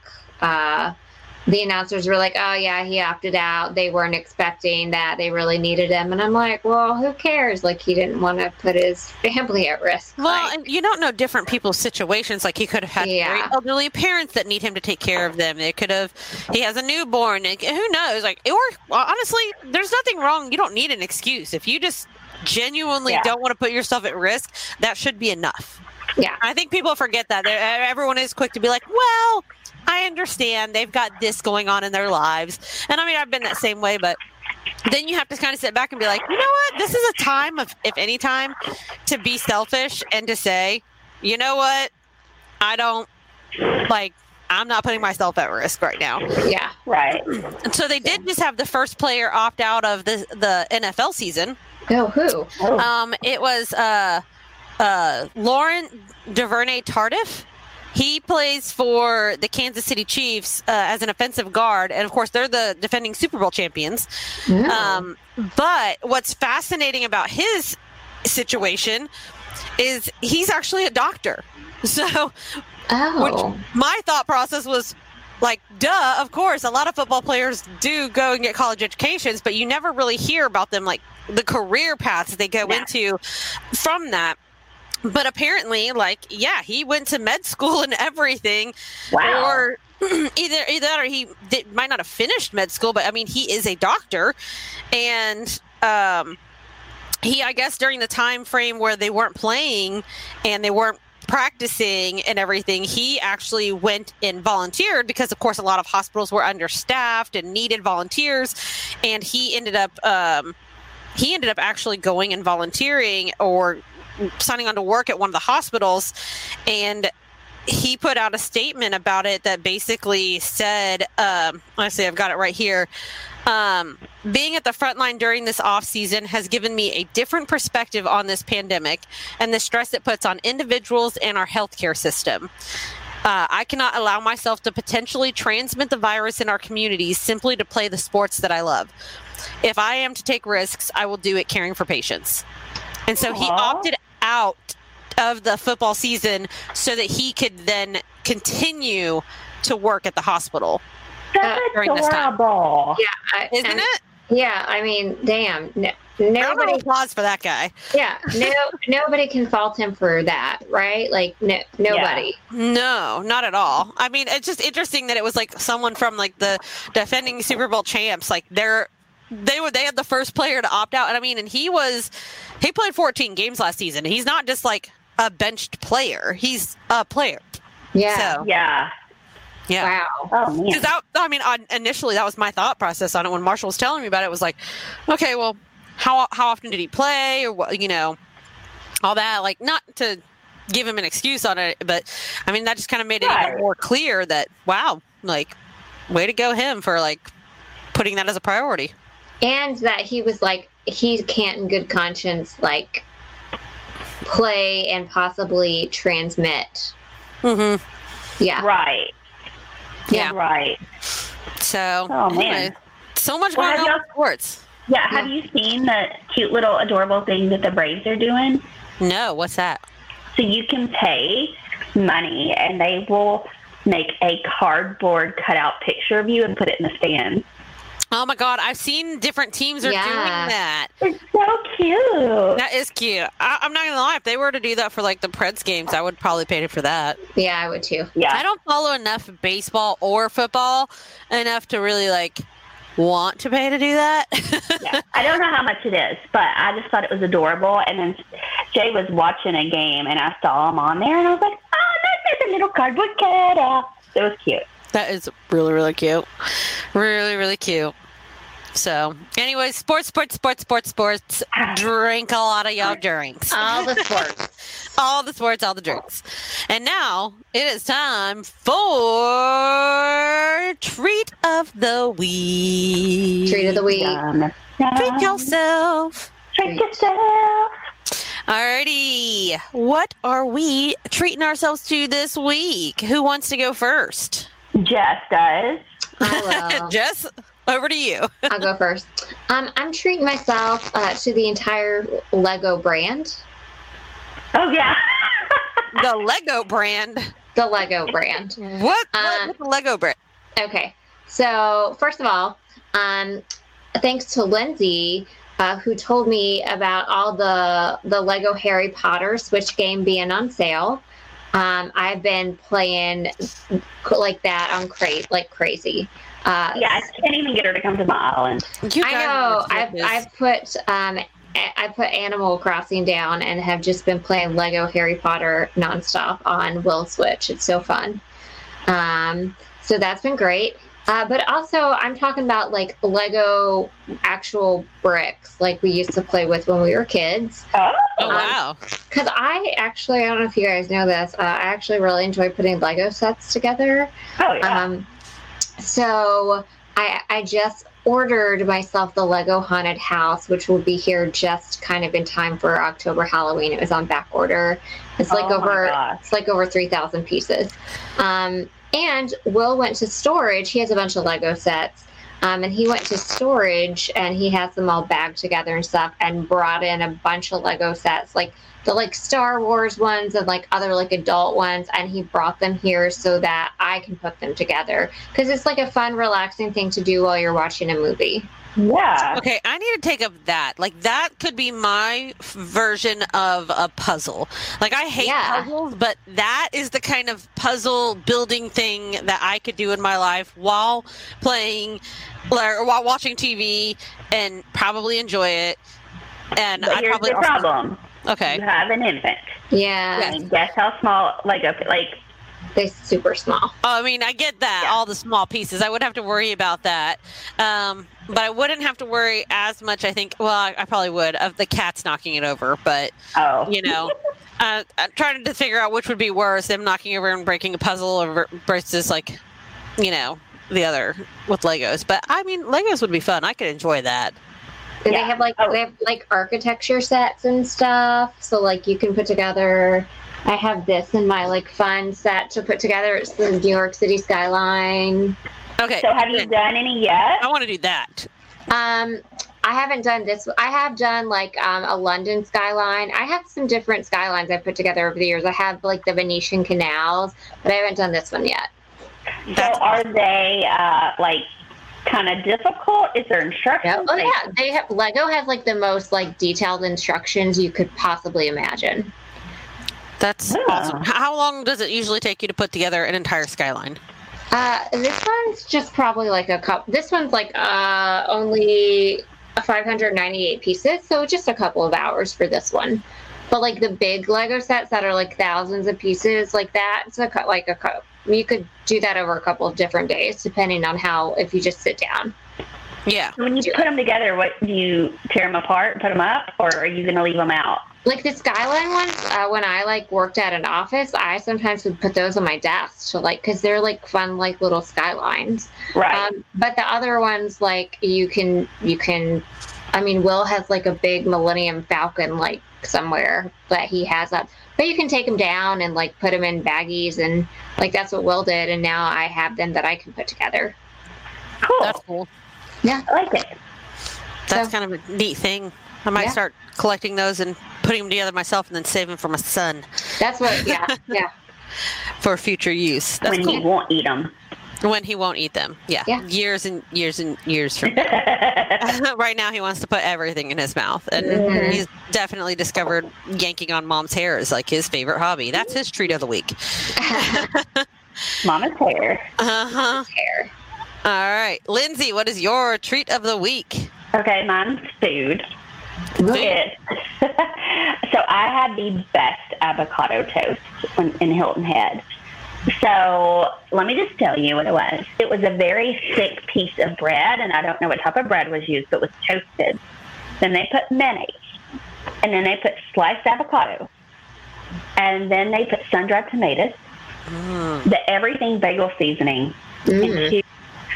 The announcers were like, oh, yeah, he opted out. They weren't expecting that. They really needed him. And I'm like, well, who cares? Like, he didn't want to put his family at risk. Well, and you don't know different people's situations. Like, he could have had very elderly parents that need him to take care of them. He has a newborn. Who knows? Like, honestly, there's nothing wrong. You don't need an excuse. If you just genuinely don't want to put yourself at risk, that should be enough. Yeah. I think people forget that. Everyone is quick to be like, well, I understand they've got this going on in their lives. And I mean, I've been that same way, but then you have to kind of sit back and be like, you know what? This is a time of, if any time, to be selfish and to say, you know what? I'm not putting myself at risk right now. Yeah. Right. And so they did just have the first player opt out of the NFL season. Oh, who? It was Lauren DuVernay Tardif. He plays for the Kansas City Chiefs as an offensive guard, and of course, they're the defending Super Bowl champions. But what's fascinating about his situation is he's actually a doctor. So, which my thought process was like, duh, of course, a lot of football players do go and get college educations, but you never really hear about them, like the career paths they go into from that. But apparently, like, yeah, he went to med school and everything. Wow. Or either that or he might not have finished med school, but I mean, he is a doctor. And he, I guess, during the time frame where they weren't playing and they weren't practicing and everything, he actually went and volunteered because, of course, a lot of hospitals were understaffed and needed volunteers. And he ended up actually going and volunteering or signing on to work at one of the hospitals, and he put out a statement about it that basically said, let's see, I've got it right here. Being at the front line during this off season has given me a different perspective on this pandemic and the stress it puts on individuals and our healthcare system. I cannot allow myself to potentially transmit the virus in our communities simply to play the sports that I love. If I am to take risks, I will do it caring for patients. And so he opted out of the football season so that he could then continue to work at the hospital. That's during this time. adorable. Yeah. Isn't it? Yeah, I mean, damn. Round of applause for that guy. Yeah, nobody can fault him for that, right? Like, nobody. No, not at all. I mean, it's just interesting that it was like someone from like the defending Super Bowl champs, like they had the first player to opt out. And I mean, and he played 14 games last season. He's not just like a benched player. He's a player. Yeah. So, Yeah. yeah. Wow. Oh, man. Because initially that was my thought process on it when Marshall was telling me about it. It was like, okay, well, how often did he play, or what, all that. Like, not to give him an excuse on it, but I mean that just kind of made it even more clear that wow, like, way to go him for like putting that as a priority. And that he was like, he can't in good conscience like play and possibly transmit. Mm-hmm. Yeah. Right. Yeah. Right. So, man. Anyway, so much going on in sports. Yeah. Have you seen the cute little adorable thing that the Braves are doing? No, what's that? So you can pay money and they will make a cardboard cutout picture of you and put it in the stand. Oh my God, I've seen different teams are doing that. It's so cute. That is cute. I'm not gonna lie, if they were to do that for like the Preds games, I would probably pay for that. Yeah, I would too. Yeah. I don't follow enough baseball or football enough to really like want to pay to do that. Yeah. I don't know how much it is, but I just thought it was adorable. And then Jay was watching a game and I saw him on there and I was like, oh, that's a little cardboard cutout. It was cute. That is really, really cute. Really, really cute. So, anyway, sports. Drink a lot of y'all drinks. All the sports. All the sports, all the drinks. And now it is time for Treat of the Week. Treat of the week. Treat yourself. Treat yourself. Alrighty. What are we treating ourselves to this week? Who wants to go first? Jess does. I will. Jess, over to you. I'll go first. I'm treating myself to the entire Lego brand. Oh, yeah. The Lego brand. The Lego brand. What's the Lego brand? Okay. So, first of all, thanks to Lindsay, who told me about all the Lego Harry Potter Switch game being on sale. I've been playing like that on like crazy. Yeah, I can't even get her to come to my island. I know. I've put I put Animal Crossing down and have just been playing Lego Harry Potter nonstop on Will Switch. It's so fun. So that's been great. But also, I'm talking about like Lego actual bricks, like we used to play with when we were kids. Oh, wow. Because I don't know if you guys know this, I actually really enjoy putting Lego sets together. Oh, yeah. So I just ordered myself the Lego Haunted House, which will be here just kind of in time for October Halloween. It was on back order. It's like over 3,000 pieces. And Will went to storage. He has a bunch of Lego sets. And he went to storage and he has them all bagged together and stuff and brought in a bunch of Lego sets, like the Star Wars ones and other adult ones. And he brought them here so that I can put them together because it's a fun, relaxing thing to do while you're watching a movie. Yeah. Okay, I need to take up that. That could be my version of a puzzle. I hate puzzles, but that is the kind of puzzle building thing that I could do in my life while playing or while watching TV and probably enjoy it. And but here's the problem. Okay. You have an infant. Yeah. And guess how small they're super small. Oh, I mean, I get that, all the small pieces. I would have to worry about that. But I wouldn't have to worry as much, I think. Well, I probably would, of the cats knocking it over. But, I'm trying to figure out which would be worse, them knocking over and breaking a puzzle versus, the other with Legos. But, I mean, Legos would be fun. I could enjoy that. And they have, they have architecture sets and stuff. So, you can put together... I have this in my fun set to put together. It's the New York City skyline. Okay. So have you done any yet? I want to do that. I haven't done this. I have done a London skyline. I have some different skylines I've put together over the years. I have the Venetian canals, but I haven't done this one yet. So are they kind of difficult? Is there instructions? Oh yeah, they have. Lego has the most detailed instructions you could possibly imagine. That's awesome. How long does it usually take you to put together an entire skyline? This one's just probably a couple. This one's only 598 pieces, so just a couple of hours for this one. But the big Lego sets that are thousands of pieces that, it's you could do that over a couple of different days, depending on if you just sit down. Yeah. When you put them together, what do you tear them apart, put them up, or are you going to leave them out? The skyline ones, when I worked at an office, I sometimes would put those on my desk to because they're fun little skylines. Right. But the other ones you can. I mean, Will has a big Millennium Falcon somewhere that he has up, but you can take them down and put them in baggies and that's what Will did, and now I have them that I can put together. Cool. That's cool. Yeah, I like it. That's kind of a neat thing. I might start collecting those and putting them together myself and then save them for my son. That's what, yeah. For future use. That's when he won't eat them. When he won't eat them. Yeah. Years and years and years from now. Right now he wants to put everything in his mouth. And he's definitely discovered yanking on mom's hair is his favorite hobby. That's his treat of the week. Mama's hair. Uh-huh. Hair. All right. Lindsay, what is your treat of the week? Okay, mine's food. So I had the best avocado toast in Hilton Head. So let me just tell you what it was. It was a very thick piece of bread, and I don't know what type of bread was used, but it was toasted. Then they put mayonnaise, and then they put sliced avocado, and then they put sun-dried tomatoes, the everything bagel seasoning, and two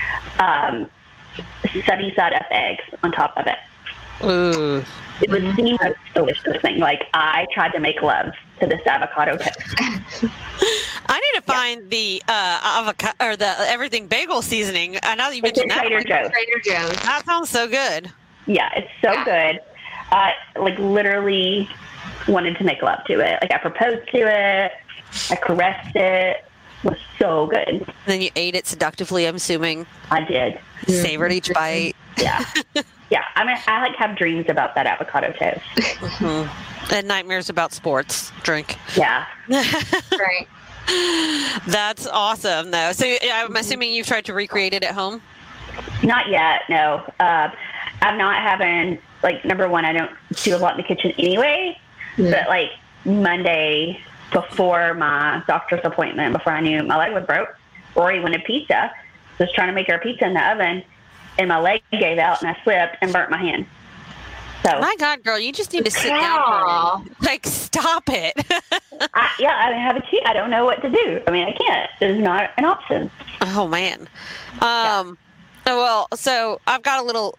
sunny-side-up eggs on top of it. Ooh. It was the most delicious thing. I tried to make love to this avocado toast. I need to find the avocado or the everything bagel seasoning. Now that you mentioned that, Trader Joe's. That sounds so good. Yeah, it's so good. Literally wanted to make love to it. I proposed to it. I caressed it. It was so good. And then you ate it seductively, I'm assuming. I did. Savored each bite. Yeah. Yeah, I mean, I have dreams about that avocado toast. And nightmares about sports drink. Yeah. Right. That's awesome, though. So I'm assuming you've tried to recreate it at home? Not yet, no. I'm not having, number one, I don't do a lot in the kitchen anyway. But, Monday before my doctor's appointment, before I knew my leg was broke, Rory wanted pizza. I was trying to make her pizza in the oven. And my leg gave out, and I slipped and burnt my hand. So, my God, girl, you just need to sit down. Stop it. I have a key. I don't know what to do. I mean, I can't. There's not an option. Oh, man. Well, so I've got a little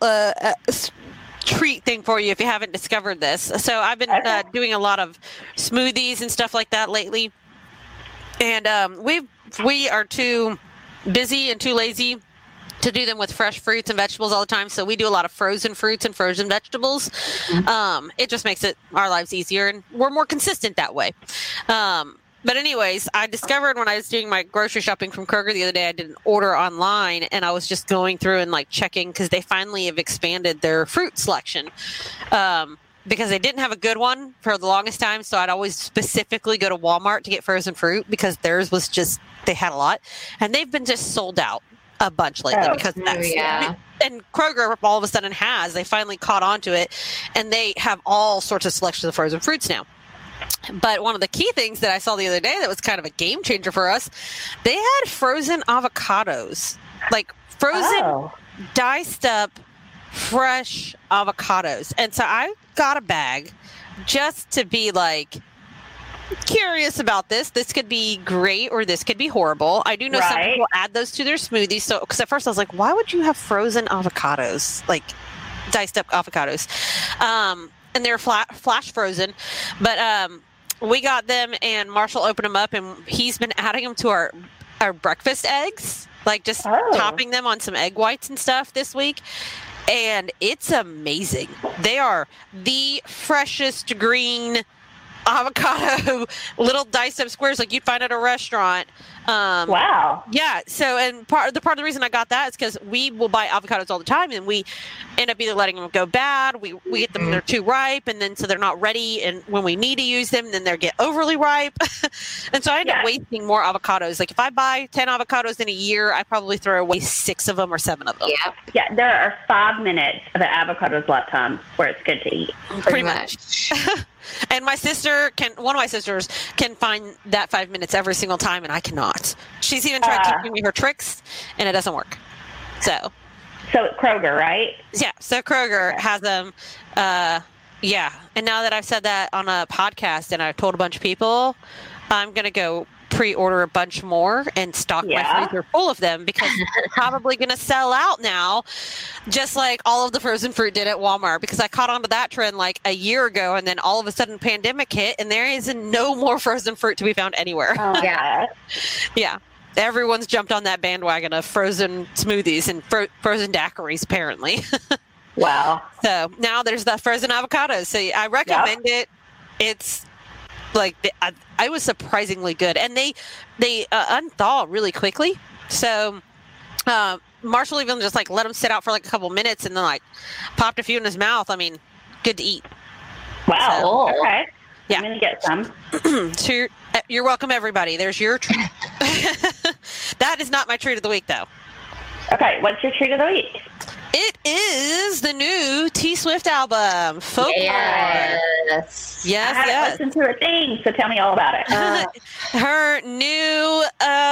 treat thing for you if you haven't discovered this. So I've been doing a lot of smoothies and stuff like that lately, and we are too busy and too lazy to do them with fresh fruits and vegetables all the time. So we do a lot of frozen fruits and frozen vegetables. It just makes our lives easier, and we're more consistent that way. But anyways, I discovered when I was doing my grocery shopping from Kroger the other day, I did an order online, and I was just going through and like checking because they finally have expanded their fruit selection. Because they didn't have a good one for the longest time. So I'd always specifically go to Walmart to get frozen fruit because theirs was just, they had a lot, and they've been just sold out a bunch lately because that's, and Kroger all of a sudden they finally caught on to it, and they have all sorts of selections of frozen fruits now. But one of the key things that I saw the other day that was kind of a game changer for us, they had frozen avocados, like frozen diced up fresh avocados. And so I got a bag just to be like curious about this. This could be great or this could be horrible. I do know some people add those to their smoothies. So, because at first I was like, why would you have frozen avocados, like diced up avocados? And they're flash frozen. But we got them, and Marshall opened them up, and he's been adding them to our breakfast eggs, like just topping them on some egg whites and stuff this week. And it's amazing. They are the freshest green avocado, little diced up squares like you'd find at a restaurant. Wow. Yeah. So, and part of the reason I got that is because we will buy avocados all the time, and we end up either letting them go bad. We get them, they're too ripe, and then so they're not ready. And when we need to use them, then they get overly ripe. And so I end up wasting more avocados. Like if I buy 10 avocados in a year, I probably throw away 6 of them or 7 of them. Yeah. Yeah. There are 5 minutes of the avocados lifetime where it's good to eat. Pretty much. And one of my sisters can find that 5 minutes every single time, and I cannot. She's even tried teaching me her tricks, and it doesn't work. So Kroger, right? Yeah. So Kroger has them. Yeah. And now that I've said that on a podcast and I've told a bunch of people, I'm going to go pre-order a bunch more and stock my freezer full of them because they're probably going to sell out now, just like all of the frozen fruit did at Walmart, because I caught on to that trend like a year ago, and then all of a sudden pandemic hit and there is no more frozen fruit to be found anywhere. Oh, yeah. Yeah. Everyone's jumped on that bandwagon of frozen smoothies and frozen daiquiris, apparently. Wow. So now there's the frozen avocados. So I recommend it. It's like I was surprisingly good, and they unthaw really quickly. So Marshall even just like let them sit out for like a couple minutes, and then like popped a few in his mouth. I mean, good to eat. Wow. So, okay. Yeah. I'm gonna get some. So you're welcome, everybody. There's your treat. That is not my treat of the week, though. Okay, what's your treat of the week? It is the new T Swift album, Folklore. Yes. I haven't listened to her thing, so tell me all about it. Her new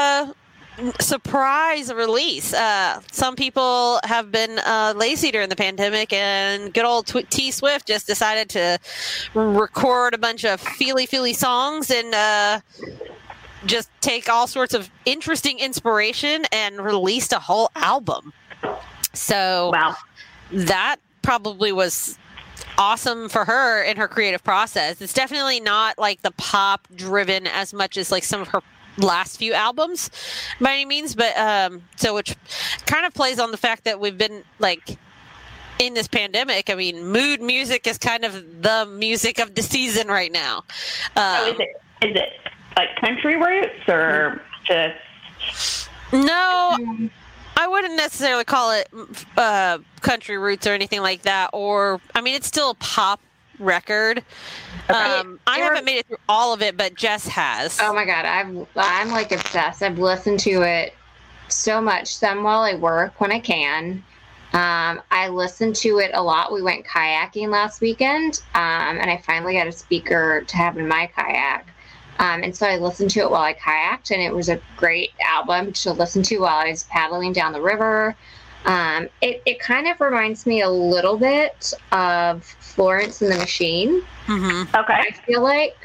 surprise release. Some people have been lazy during the pandemic, and good old T Swift just decided to record a bunch of feely songs and just take all sorts of interesting inspiration and released a whole album. So that probably was awesome for her in her creative process. It's definitely not like the pop driven as much as like some of her last few albums by any means, but so which kind of plays on the fact that we've been like in this pandemic. I mean, mood music is kind of the music of the season right now. So is it like country roots or just no? I wouldn't necessarily call it country roots or anything like that. Or, I mean, it's still a pop record. I haven't made it through all of it, but Jess has. Oh my God, I'm like obsessed. I've listened to it so much. Some while I work when I can. I listened to it a lot. We went kayaking last weekend, and I finally got a speaker to have in my kayak. And so I listened to it while I kayaked, and it was a great album to listen to while I was paddling down the river. It kind of reminds me a little bit of Florence and the Machine. Mm-hmm. Okay. I feel like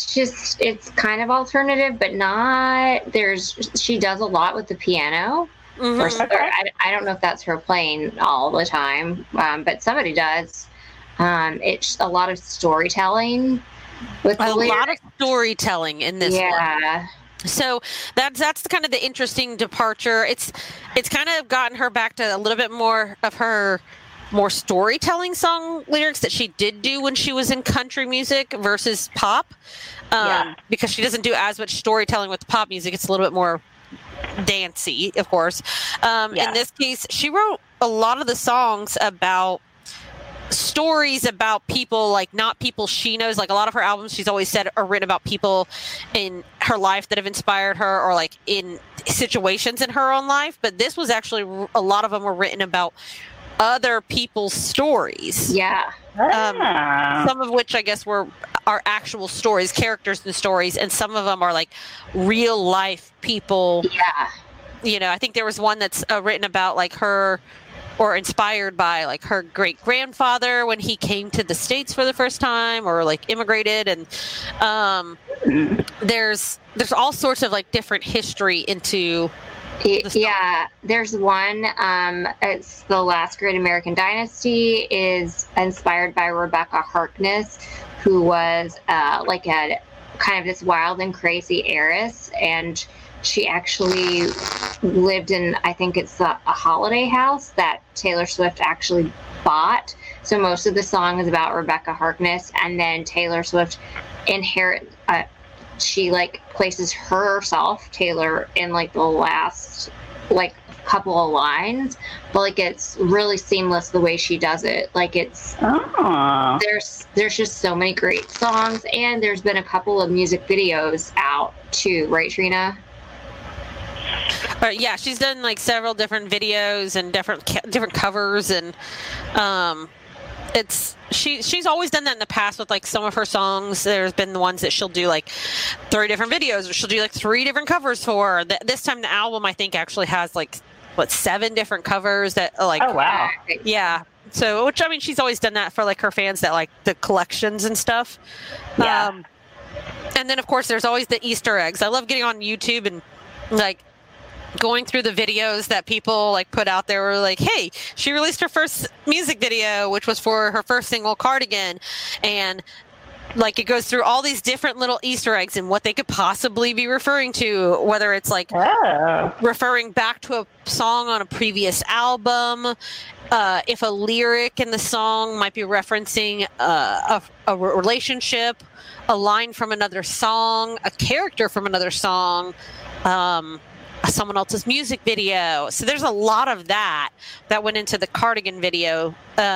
it's kind of alternative, but not. She does a lot with the piano, I don't know if that's her playing all the time, but somebody does. It's a lot of storytelling. With a lot of storytelling in this one. Yeah. So that's kind of the interesting departure. It's kind of gotten her back to a little bit more of her more storytelling song lyrics that she did do when she was in country music versus pop. Because she doesn't do as much storytelling with pop music. It's a little bit more dancey, of course. In this case, she wrote a lot of the songs about stories about people, like not people she knows. Like a lot of her albums, she's always said, are written about people in her life that have inspired her, or like in situations in her own life. But this was actually, a lot of them were written about other people's stories. Yeah. Some of which I guess are actual stories, characters in stories, and some of them are like real life people. Yeah. You know, I think there was one that's written about like her, or inspired by like her great grandfather when he came to the States for the first time, or like immigrated. And there's all sorts of like different history into. There's one. It's The Last Great American Dynasty is inspired by Rebecca Harkness, who was like a kind of this wild and crazy heiress, and she actually lived in, I think it's a holiday house that Taylor Swift actually bought. So most of the song is about Rebecca Harkness, and then Taylor Swift she like places herself, Taylor, in like the last like couple of lines, but like it's really seamless the way she does it. Like it's there's just so many great songs, and there's been a couple of music videos out too, right, Trina? Yeah, she's done like several different videos and different covers, and she's always done that in the past with like some of her songs. There's been the ones that she'll do like 3 different videos, or she'll do like 3 different covers for. This time the album I think actually has like 7 different covers that like. Oh wow! Yeah. So, which I mean, she's always done that for like her fans that like the collections and stuff. Yeah. And then of course there's always the Easter eggs. I love getting on YouTube and like going through the videos that people like put out there. Were like, hey, she released her first music video, which was for her first single, Cardigan, and like it goes through all these different little Easter eggs and what they could possibly be referring to, whether it's like referring back to a song on a previous album, if a lyric in the song might be referencing a relationship, a line from another song, a character from another song, someone else's music video. So there's a lot of that went into the Cardigan video.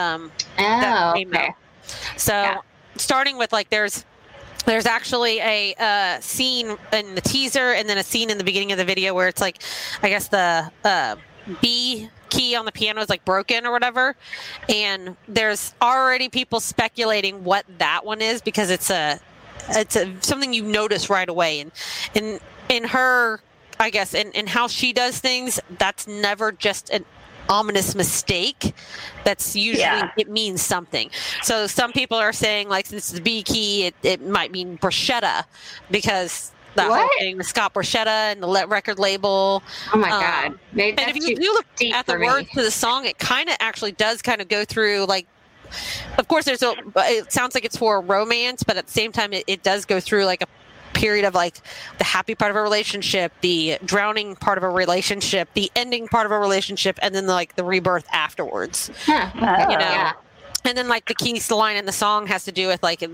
That came out. So starting with like there's actually a scene in the teaser, and then a scene in the beginning of the video where it's like, I guess the B key on the piano is like broken or whatever, and there's already people speculating what that one is, because it's something you notice right away. And in her, I guess, in how she does things, that's never just an ominous mistake. That's usually, it means something. So some people are saying, like, since it's the B key, it might mean bruschetta, because the whole thing with Scott Borchetta and the record label. Oh my God. And if you do look at the words to the song, it kind of actually does kind of go through, like, of course it sounds like it's for romance, but at the same time it does go through like a period of like the happy part of a relationship, the drowning part of a relationship, the ending part of a relationship, and then like the rebirth afterwards. You know? Yeah. And then like the key line in the song has to do with like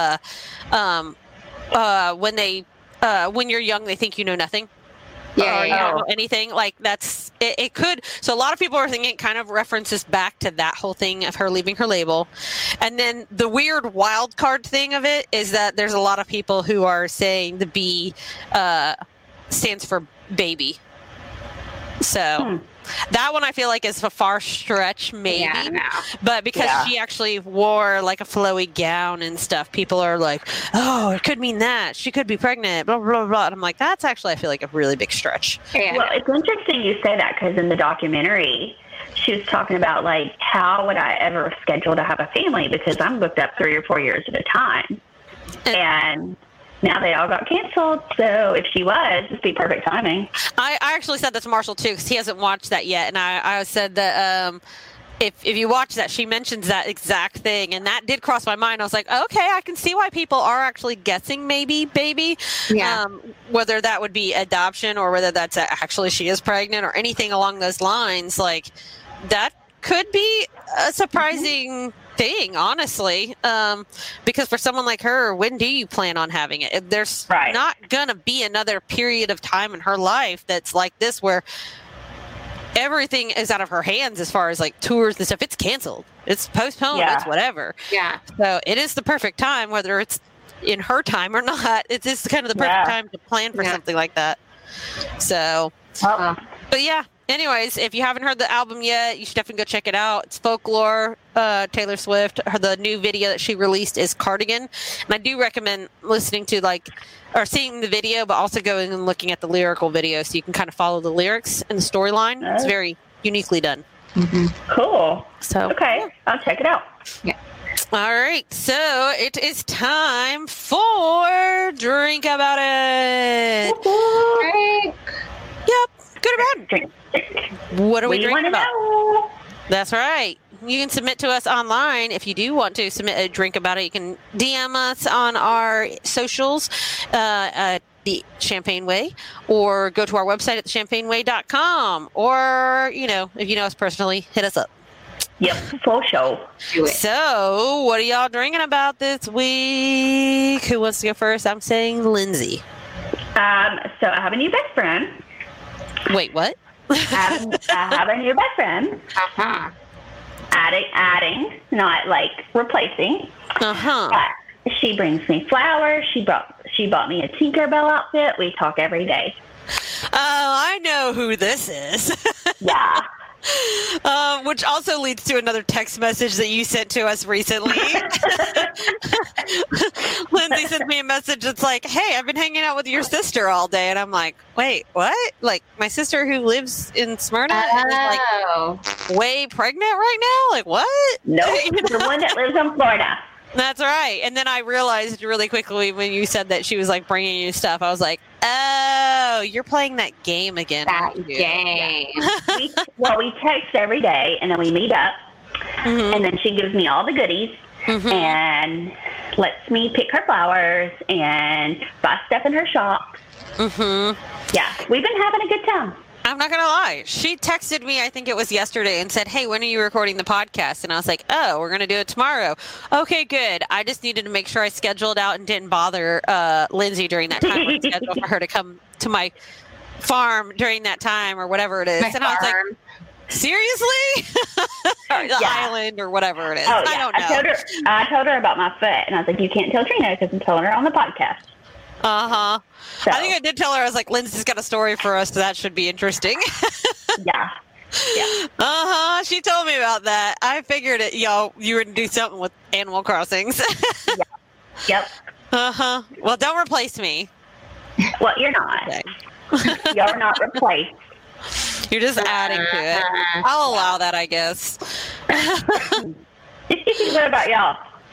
when you're young they think you know nothing. You don't know anything. Like that's it could. So a lot of people are thinking it kind of references back to that whole thing of her leaving her label. And then the weird wild card thing of it is that there's a lot of people who are saying the B stands for baby. So that one I feel like is a far stretch, maybe. But because she actually wore like a flowy gown and stuff, people are like, oh, it could mean that. She could be pregnant, blah, blah, blah. And I'm like, that's actually, I feel like, a really big stretch. Well, it's interesting you say that, because in the documentary, she was talking about, like, how would I ever schedule to have a family, because I'm booked up 3 or 4 years at a time. And now they all got canceled. So if she was, it'd be perfect timing. I actually said that to Marshall too because he hasn't watched that yet, and I said that if you watch that, she mentions that exact thing, and that did cross my mind. I was like, okay, I can see why people are actually guessing maybe baby, whether that would be adoption or whether that's actually she is pregnant or anything along those lines. Like that could be a surprising thing, honestly, because for someone like her, when do you plan on having it? There's not gonna be another period of time in her life that's like this where everything is out of her hands as far as like tours and stuff. It's canceled, it's postponed, it's whatever. So it is the perfect time, whether it's in her time or not. It's just kind of the perfect time to plan for something like that. So but yeah, anyways, if you haven't heard the album yet, you should definitely go check it out. It's Folklore, Taylor Swift. The new video that she released is Cardigan. And I do recommend listening to or seeing the video, but also going and looking at the lyrical video so you can kind of follow the lyrics and the storyline. It's very uniquely done. Cool. So okay, I'll check it out. All right, so it is time for Drink About It. Yep, good or bad? Drink. What are we drinking about? Know. That's right. You can submit to us online if you do want to submit a drink about it. You can DM us on our socials at the Champagne Way, or go to our website at thechampagneway.com, or, if you know us personally, hit us up. Yep, full show. Do it. So, what are y'all drinking about this week? Who wants to go first? I'm saying Lindsay. So I have a new best friend. Wait, what? I have a new best friend. Adding, not like replacing. But she brings me flowers. She bought me a Tinkerbell outfit. We talk every day. Oh, I know who this is. Yeah. Which also leads to another text message that you sent to us recently. Lindsay sent me a message that's like, hey, I've been hanging out with your sister all day. And I'm like, wait, what? Like, my sister who lives in Smyrna is like way pregnant right now? Like, what? Nope, the one that lives in Florida. That's right. And then I realized really quickly when you said that she was like bringing you stuff, I was like, oh, you're playing that game again. That game. Yeah. We text every day, and then we meet up, and then she gives me all the goodies and lets me pick her flowers and buy stuff in her shop. Yeah, we've been having a good time. I'm not going to lie. She texted me, I think it was yesterday, and said, hey, when are you recording the podcast? And I was like, oh, we're going to do it tomorrow. Okay, good. I just needed to make sure I scheduled out and didn't bother Lindsay during that time when scheduled for her to come to my farm during that time or whatever it is. And I was like, seriously? Or the island or whatever it is. Oh, yeah. I don't know. I told her about my foot, and I was like, you can't tell Trina because I'm telling her on the podcast. So. I think I did tell her, I was like, Lindsay's got a story for us, so that should be interesting. Yeah. She told me about that. I figured you were going to do something with Animal Crossings. Yep. Well, don't replace me. Well, you're not. Okay. You're not replaced. You're just adding to it. I'll allow that, I guess. What about y'all?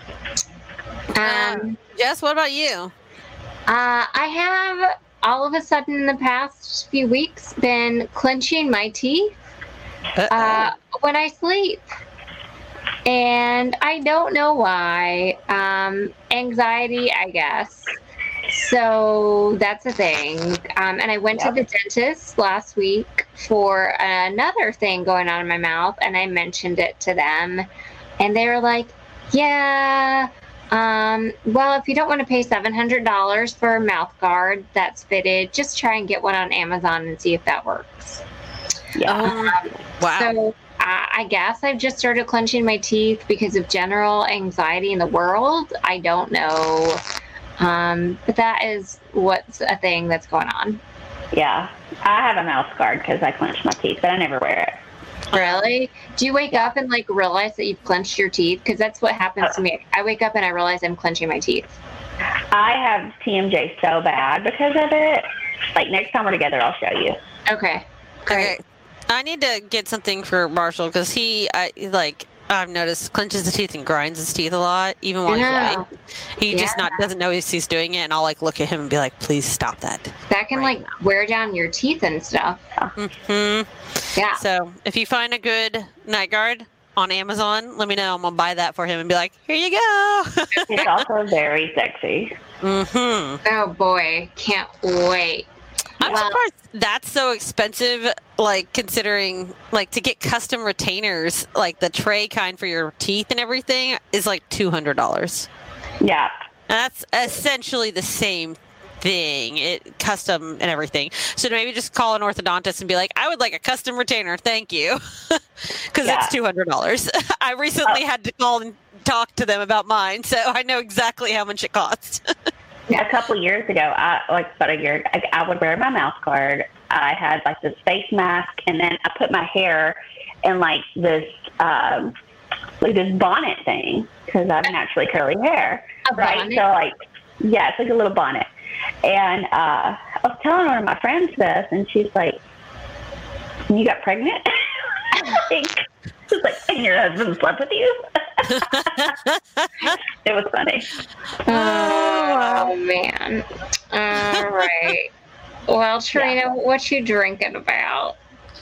Jess, what about you? I have all of a sudden in the past few weeks been clenching my teeth when I sleep. And I don't know why. Anxiety, I guess. So that's a thing. And I went to the dentist last week for another thing going on in my mouth, and I mentioned it to them. And they were like, yeah... well, if you don't want to pay $700 for a mouth guard that's fitted, just try and get one on Amazon and see if that works. Yeah. Wow. So I guess I've just started clenching my teeth because of general anxiety in the world. I don't know. But that is what's a thing that's going on. Yeah. I have a mouth guard because I clench my teeth, but I never wear it. Really? Do you wake up and realize that you've clenched your teeth? Because that's what happens to me. I wake up and I realize I'm clenching my teeth. I have TMJ so bad because of it. Next time we're together, I'll show you. Okay. Great. Okay. I need to get something for Marshall because he I've noticed clenches his teeth and grinds his teeth a lot, even while he's away. He just doesn't know he's doing it, and I'll like look at him and be like, "Please stop that." That can like wear down your teeth and stuff. Mm-hmm. Yeah. So if you find a good night guard on Amazon, let me know. I'm gonna buy that for him and be like, "Here you go." It's also very sexy. Mm-hmm. Oh boy, can't wait. I'm surprised that's so expensive, like considering like to get custom retainers, like the tray kind for your teeth and everything is like $200. Yeah. And that's essentially the same thing, it custom and everything. So maybe just call an orthodontist and be like, I would like a custom retainer, thank you. Because it's $200. I recently had to call and talk to them about mine, so I know exactly how much it costs. A couple years ago, about a year, I would wear my mouth guard. I had like this face mask, and then I put my hair in like this bonnet thing because I have naturally curly hair. Right? Bonnet? So like, yeah, it's like a little bonnet. And I was telling one of my friends this, and she's like, "You got pregnant?" She's like, "And your husband slept with you?" It was funny. Oh man. All right. Well, Trina, what you drinking about?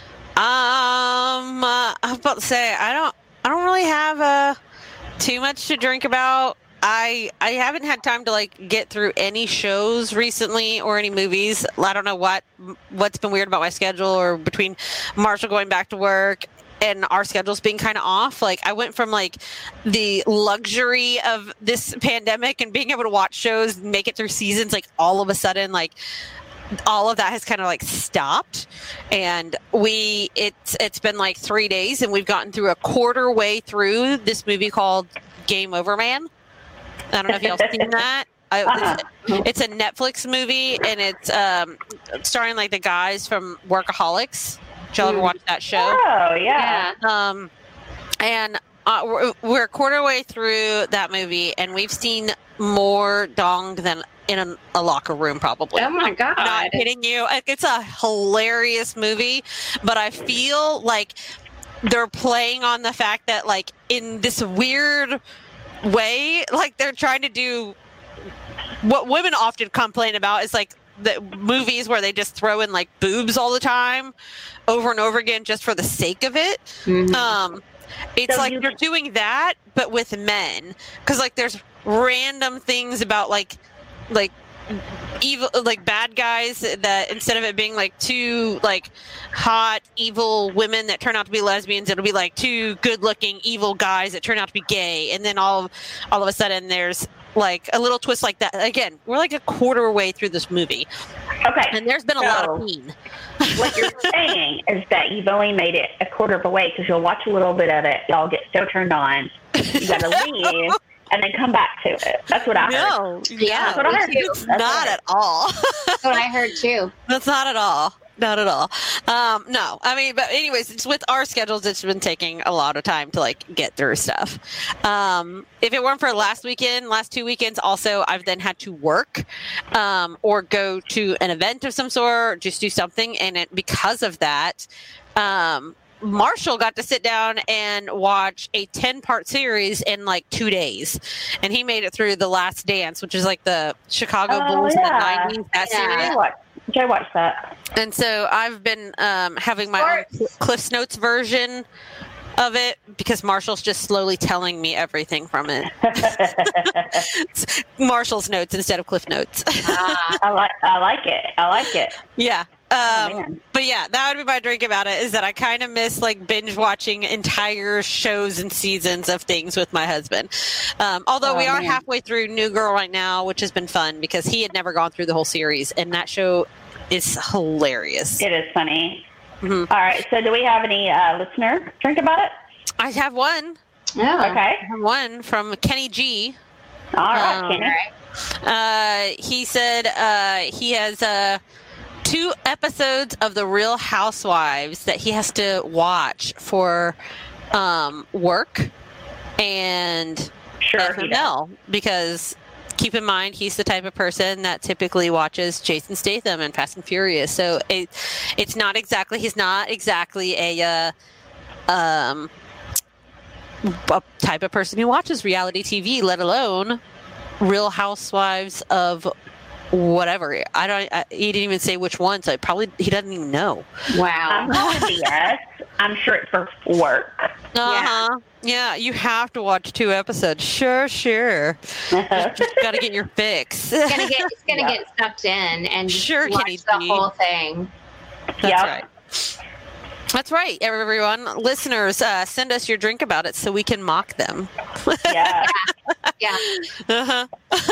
I was about to say I don't really have too much to drink about. I haven't had time to like get through any shows recently or any movies. I don't know what's been weird about my schedule, or between Marshall going back to work and our schedules being kind of off. Like I went from like the luxury of this pandemic and being able to watch shows, make it through seasons, like all of a sudden, like all of that has kind of like stopped. And it's been like 3 days and we've gotten through a quarter way through this movie called Game Over Man. I don't know if y'all seen that. It's a Netflix movie, and it's starring like the guys from Workaholics. Did y'all ever watch that show? Oh, yeah. And we're a quarter way through that movie, and we've seen more dong than in a locker room, probably. Oh my God. Not kidding you. It's a hilarious movie, but I feel like they're playing on the fact that, like, in this weird way, like they're trying to do what women often complain about is like the movies where they just throw in like boobs all the time over and over again just for the sake of it. Mm-hmm. It's so like you're doing that but with men, because like there's random things about like evil, like bad guys, that instead of it being like two like hot evil women that turn out to be lesbians, it'll be like two good looking evil guys that turn out to be gay, and then all of a sudden there's like a little twist like that. Again, we're like a quarter way through this movie, okay, and there's been a lot of pain. What you're saying is that you've only made it a quarter of a way, because you'll watch a little bit of it, y'all get so turned on, you gotta leave and then come back to it. That's what I heard. Yeah, that's what I heard. It's not at all. That's what I heard too. That's not at all. Not at all. No, I mean, but anyways, it's with our schedules, it's been taking a lot of time to like get through stuff. If it weren't for last 2 weekends, also, I've then had to work, or go to an event of some sort, or just do something. And because of that, Marshall got to sit down and watch a 10-part series in like 2 days, and he made it through The Last Dance, which is like the Chicago Bulls in the 90s. That series. Jay watched that. And so I've been having my own Cliff's Notes version of it, because Marshall's just slowly telling me everything from it. It's Marshall's notes instead of Cliff Notes. I like it. Yeah. But yeah, that would be my drink about it, is that I kind of miss like binge watching entire shows and seasons of things with my husband. Although we are halfway through New Girl right now, which has been fun because he had never gone through the whole series, and that show is hilarious. It is funny. Mm-hmm. All right. So do we have any listener drink about it? I have one. Yeah. Okay. I have one from Kenny G. All right, Kenny. He said he has 2 episodes of The Real Housewives that he has to watch for work and FML, because keep in mind he's the type of person that typically watches Jason Statham and Fast and Furious. So he's not exactly a a type of person who watches reality TV, let alone Real Housewives of whatever. He didn't even say which ones. He doesn't even know. Wow. I'm going to BS. I'm sure it's for work. Uh-huh. Yeah, you have to watch 2 episodes. Sure. Just got to get your fix. It's gonna get sucked in and just Sure, watch Kenny the G. whole thing. That's right. That's right, everyone. Listeners, send us your drink about it so we can mock them. Yeah. Yeah. Uh-huh.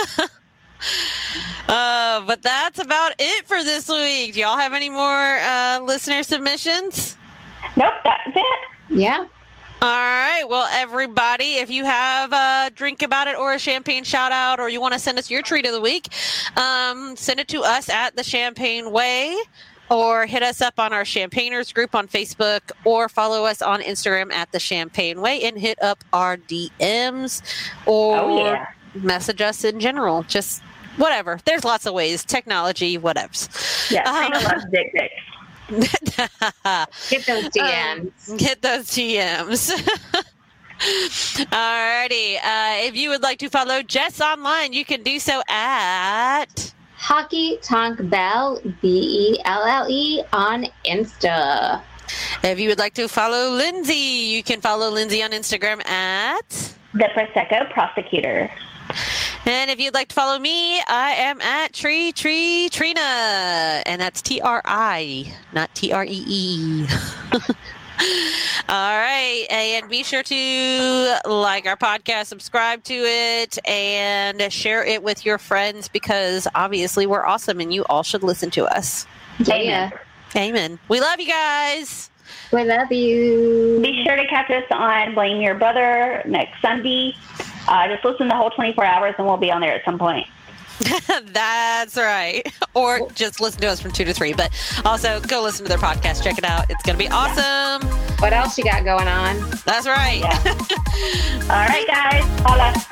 But that's about it for this week. Do y'all have any more listener submissions? Nope, that's it. Yeah. All right. Well, everybody, if you have a drink about it or a champagne shout out, or you want to send us your treat of the week, send it to us at The Champagne Way, or hit us up on our Champagners group on Facebook, or follow us on Instagram at The Champagne Way, and hit up our DMs, or message us in general. Just whatever. There's lots of ways. Technology, whatevs. Yeah, Trina loves dick pics. Get those DMs. Get those DMs. Alrighty. If you would like to follow Jess online, you can do so at Hockey Tonk Bell, BELLE on Insta. If you would like to follow Lindsay, you can follow Lindsay on Instagram at The Prosecco Prosecutor. And if you'd like to follow me, I am at Trina, and that's TRI, not TREE. All right, and be sure to like our podcast, subscribe to it, and share it with your friends, because obviously we're awesome and you all should listen to us. Yeah. Amen. We love you guys. We love you. Be sure to catch us on Blame Your Brother next Sunday. Just listen the whole 24 hours and we'll be on there at some point. That's right. Or just listen to us from 2 to 3. But also go listen to their podcast. Check it out. It's going to be awesome. What else you got going on? That's right. Yeah. All right, guys. Holla.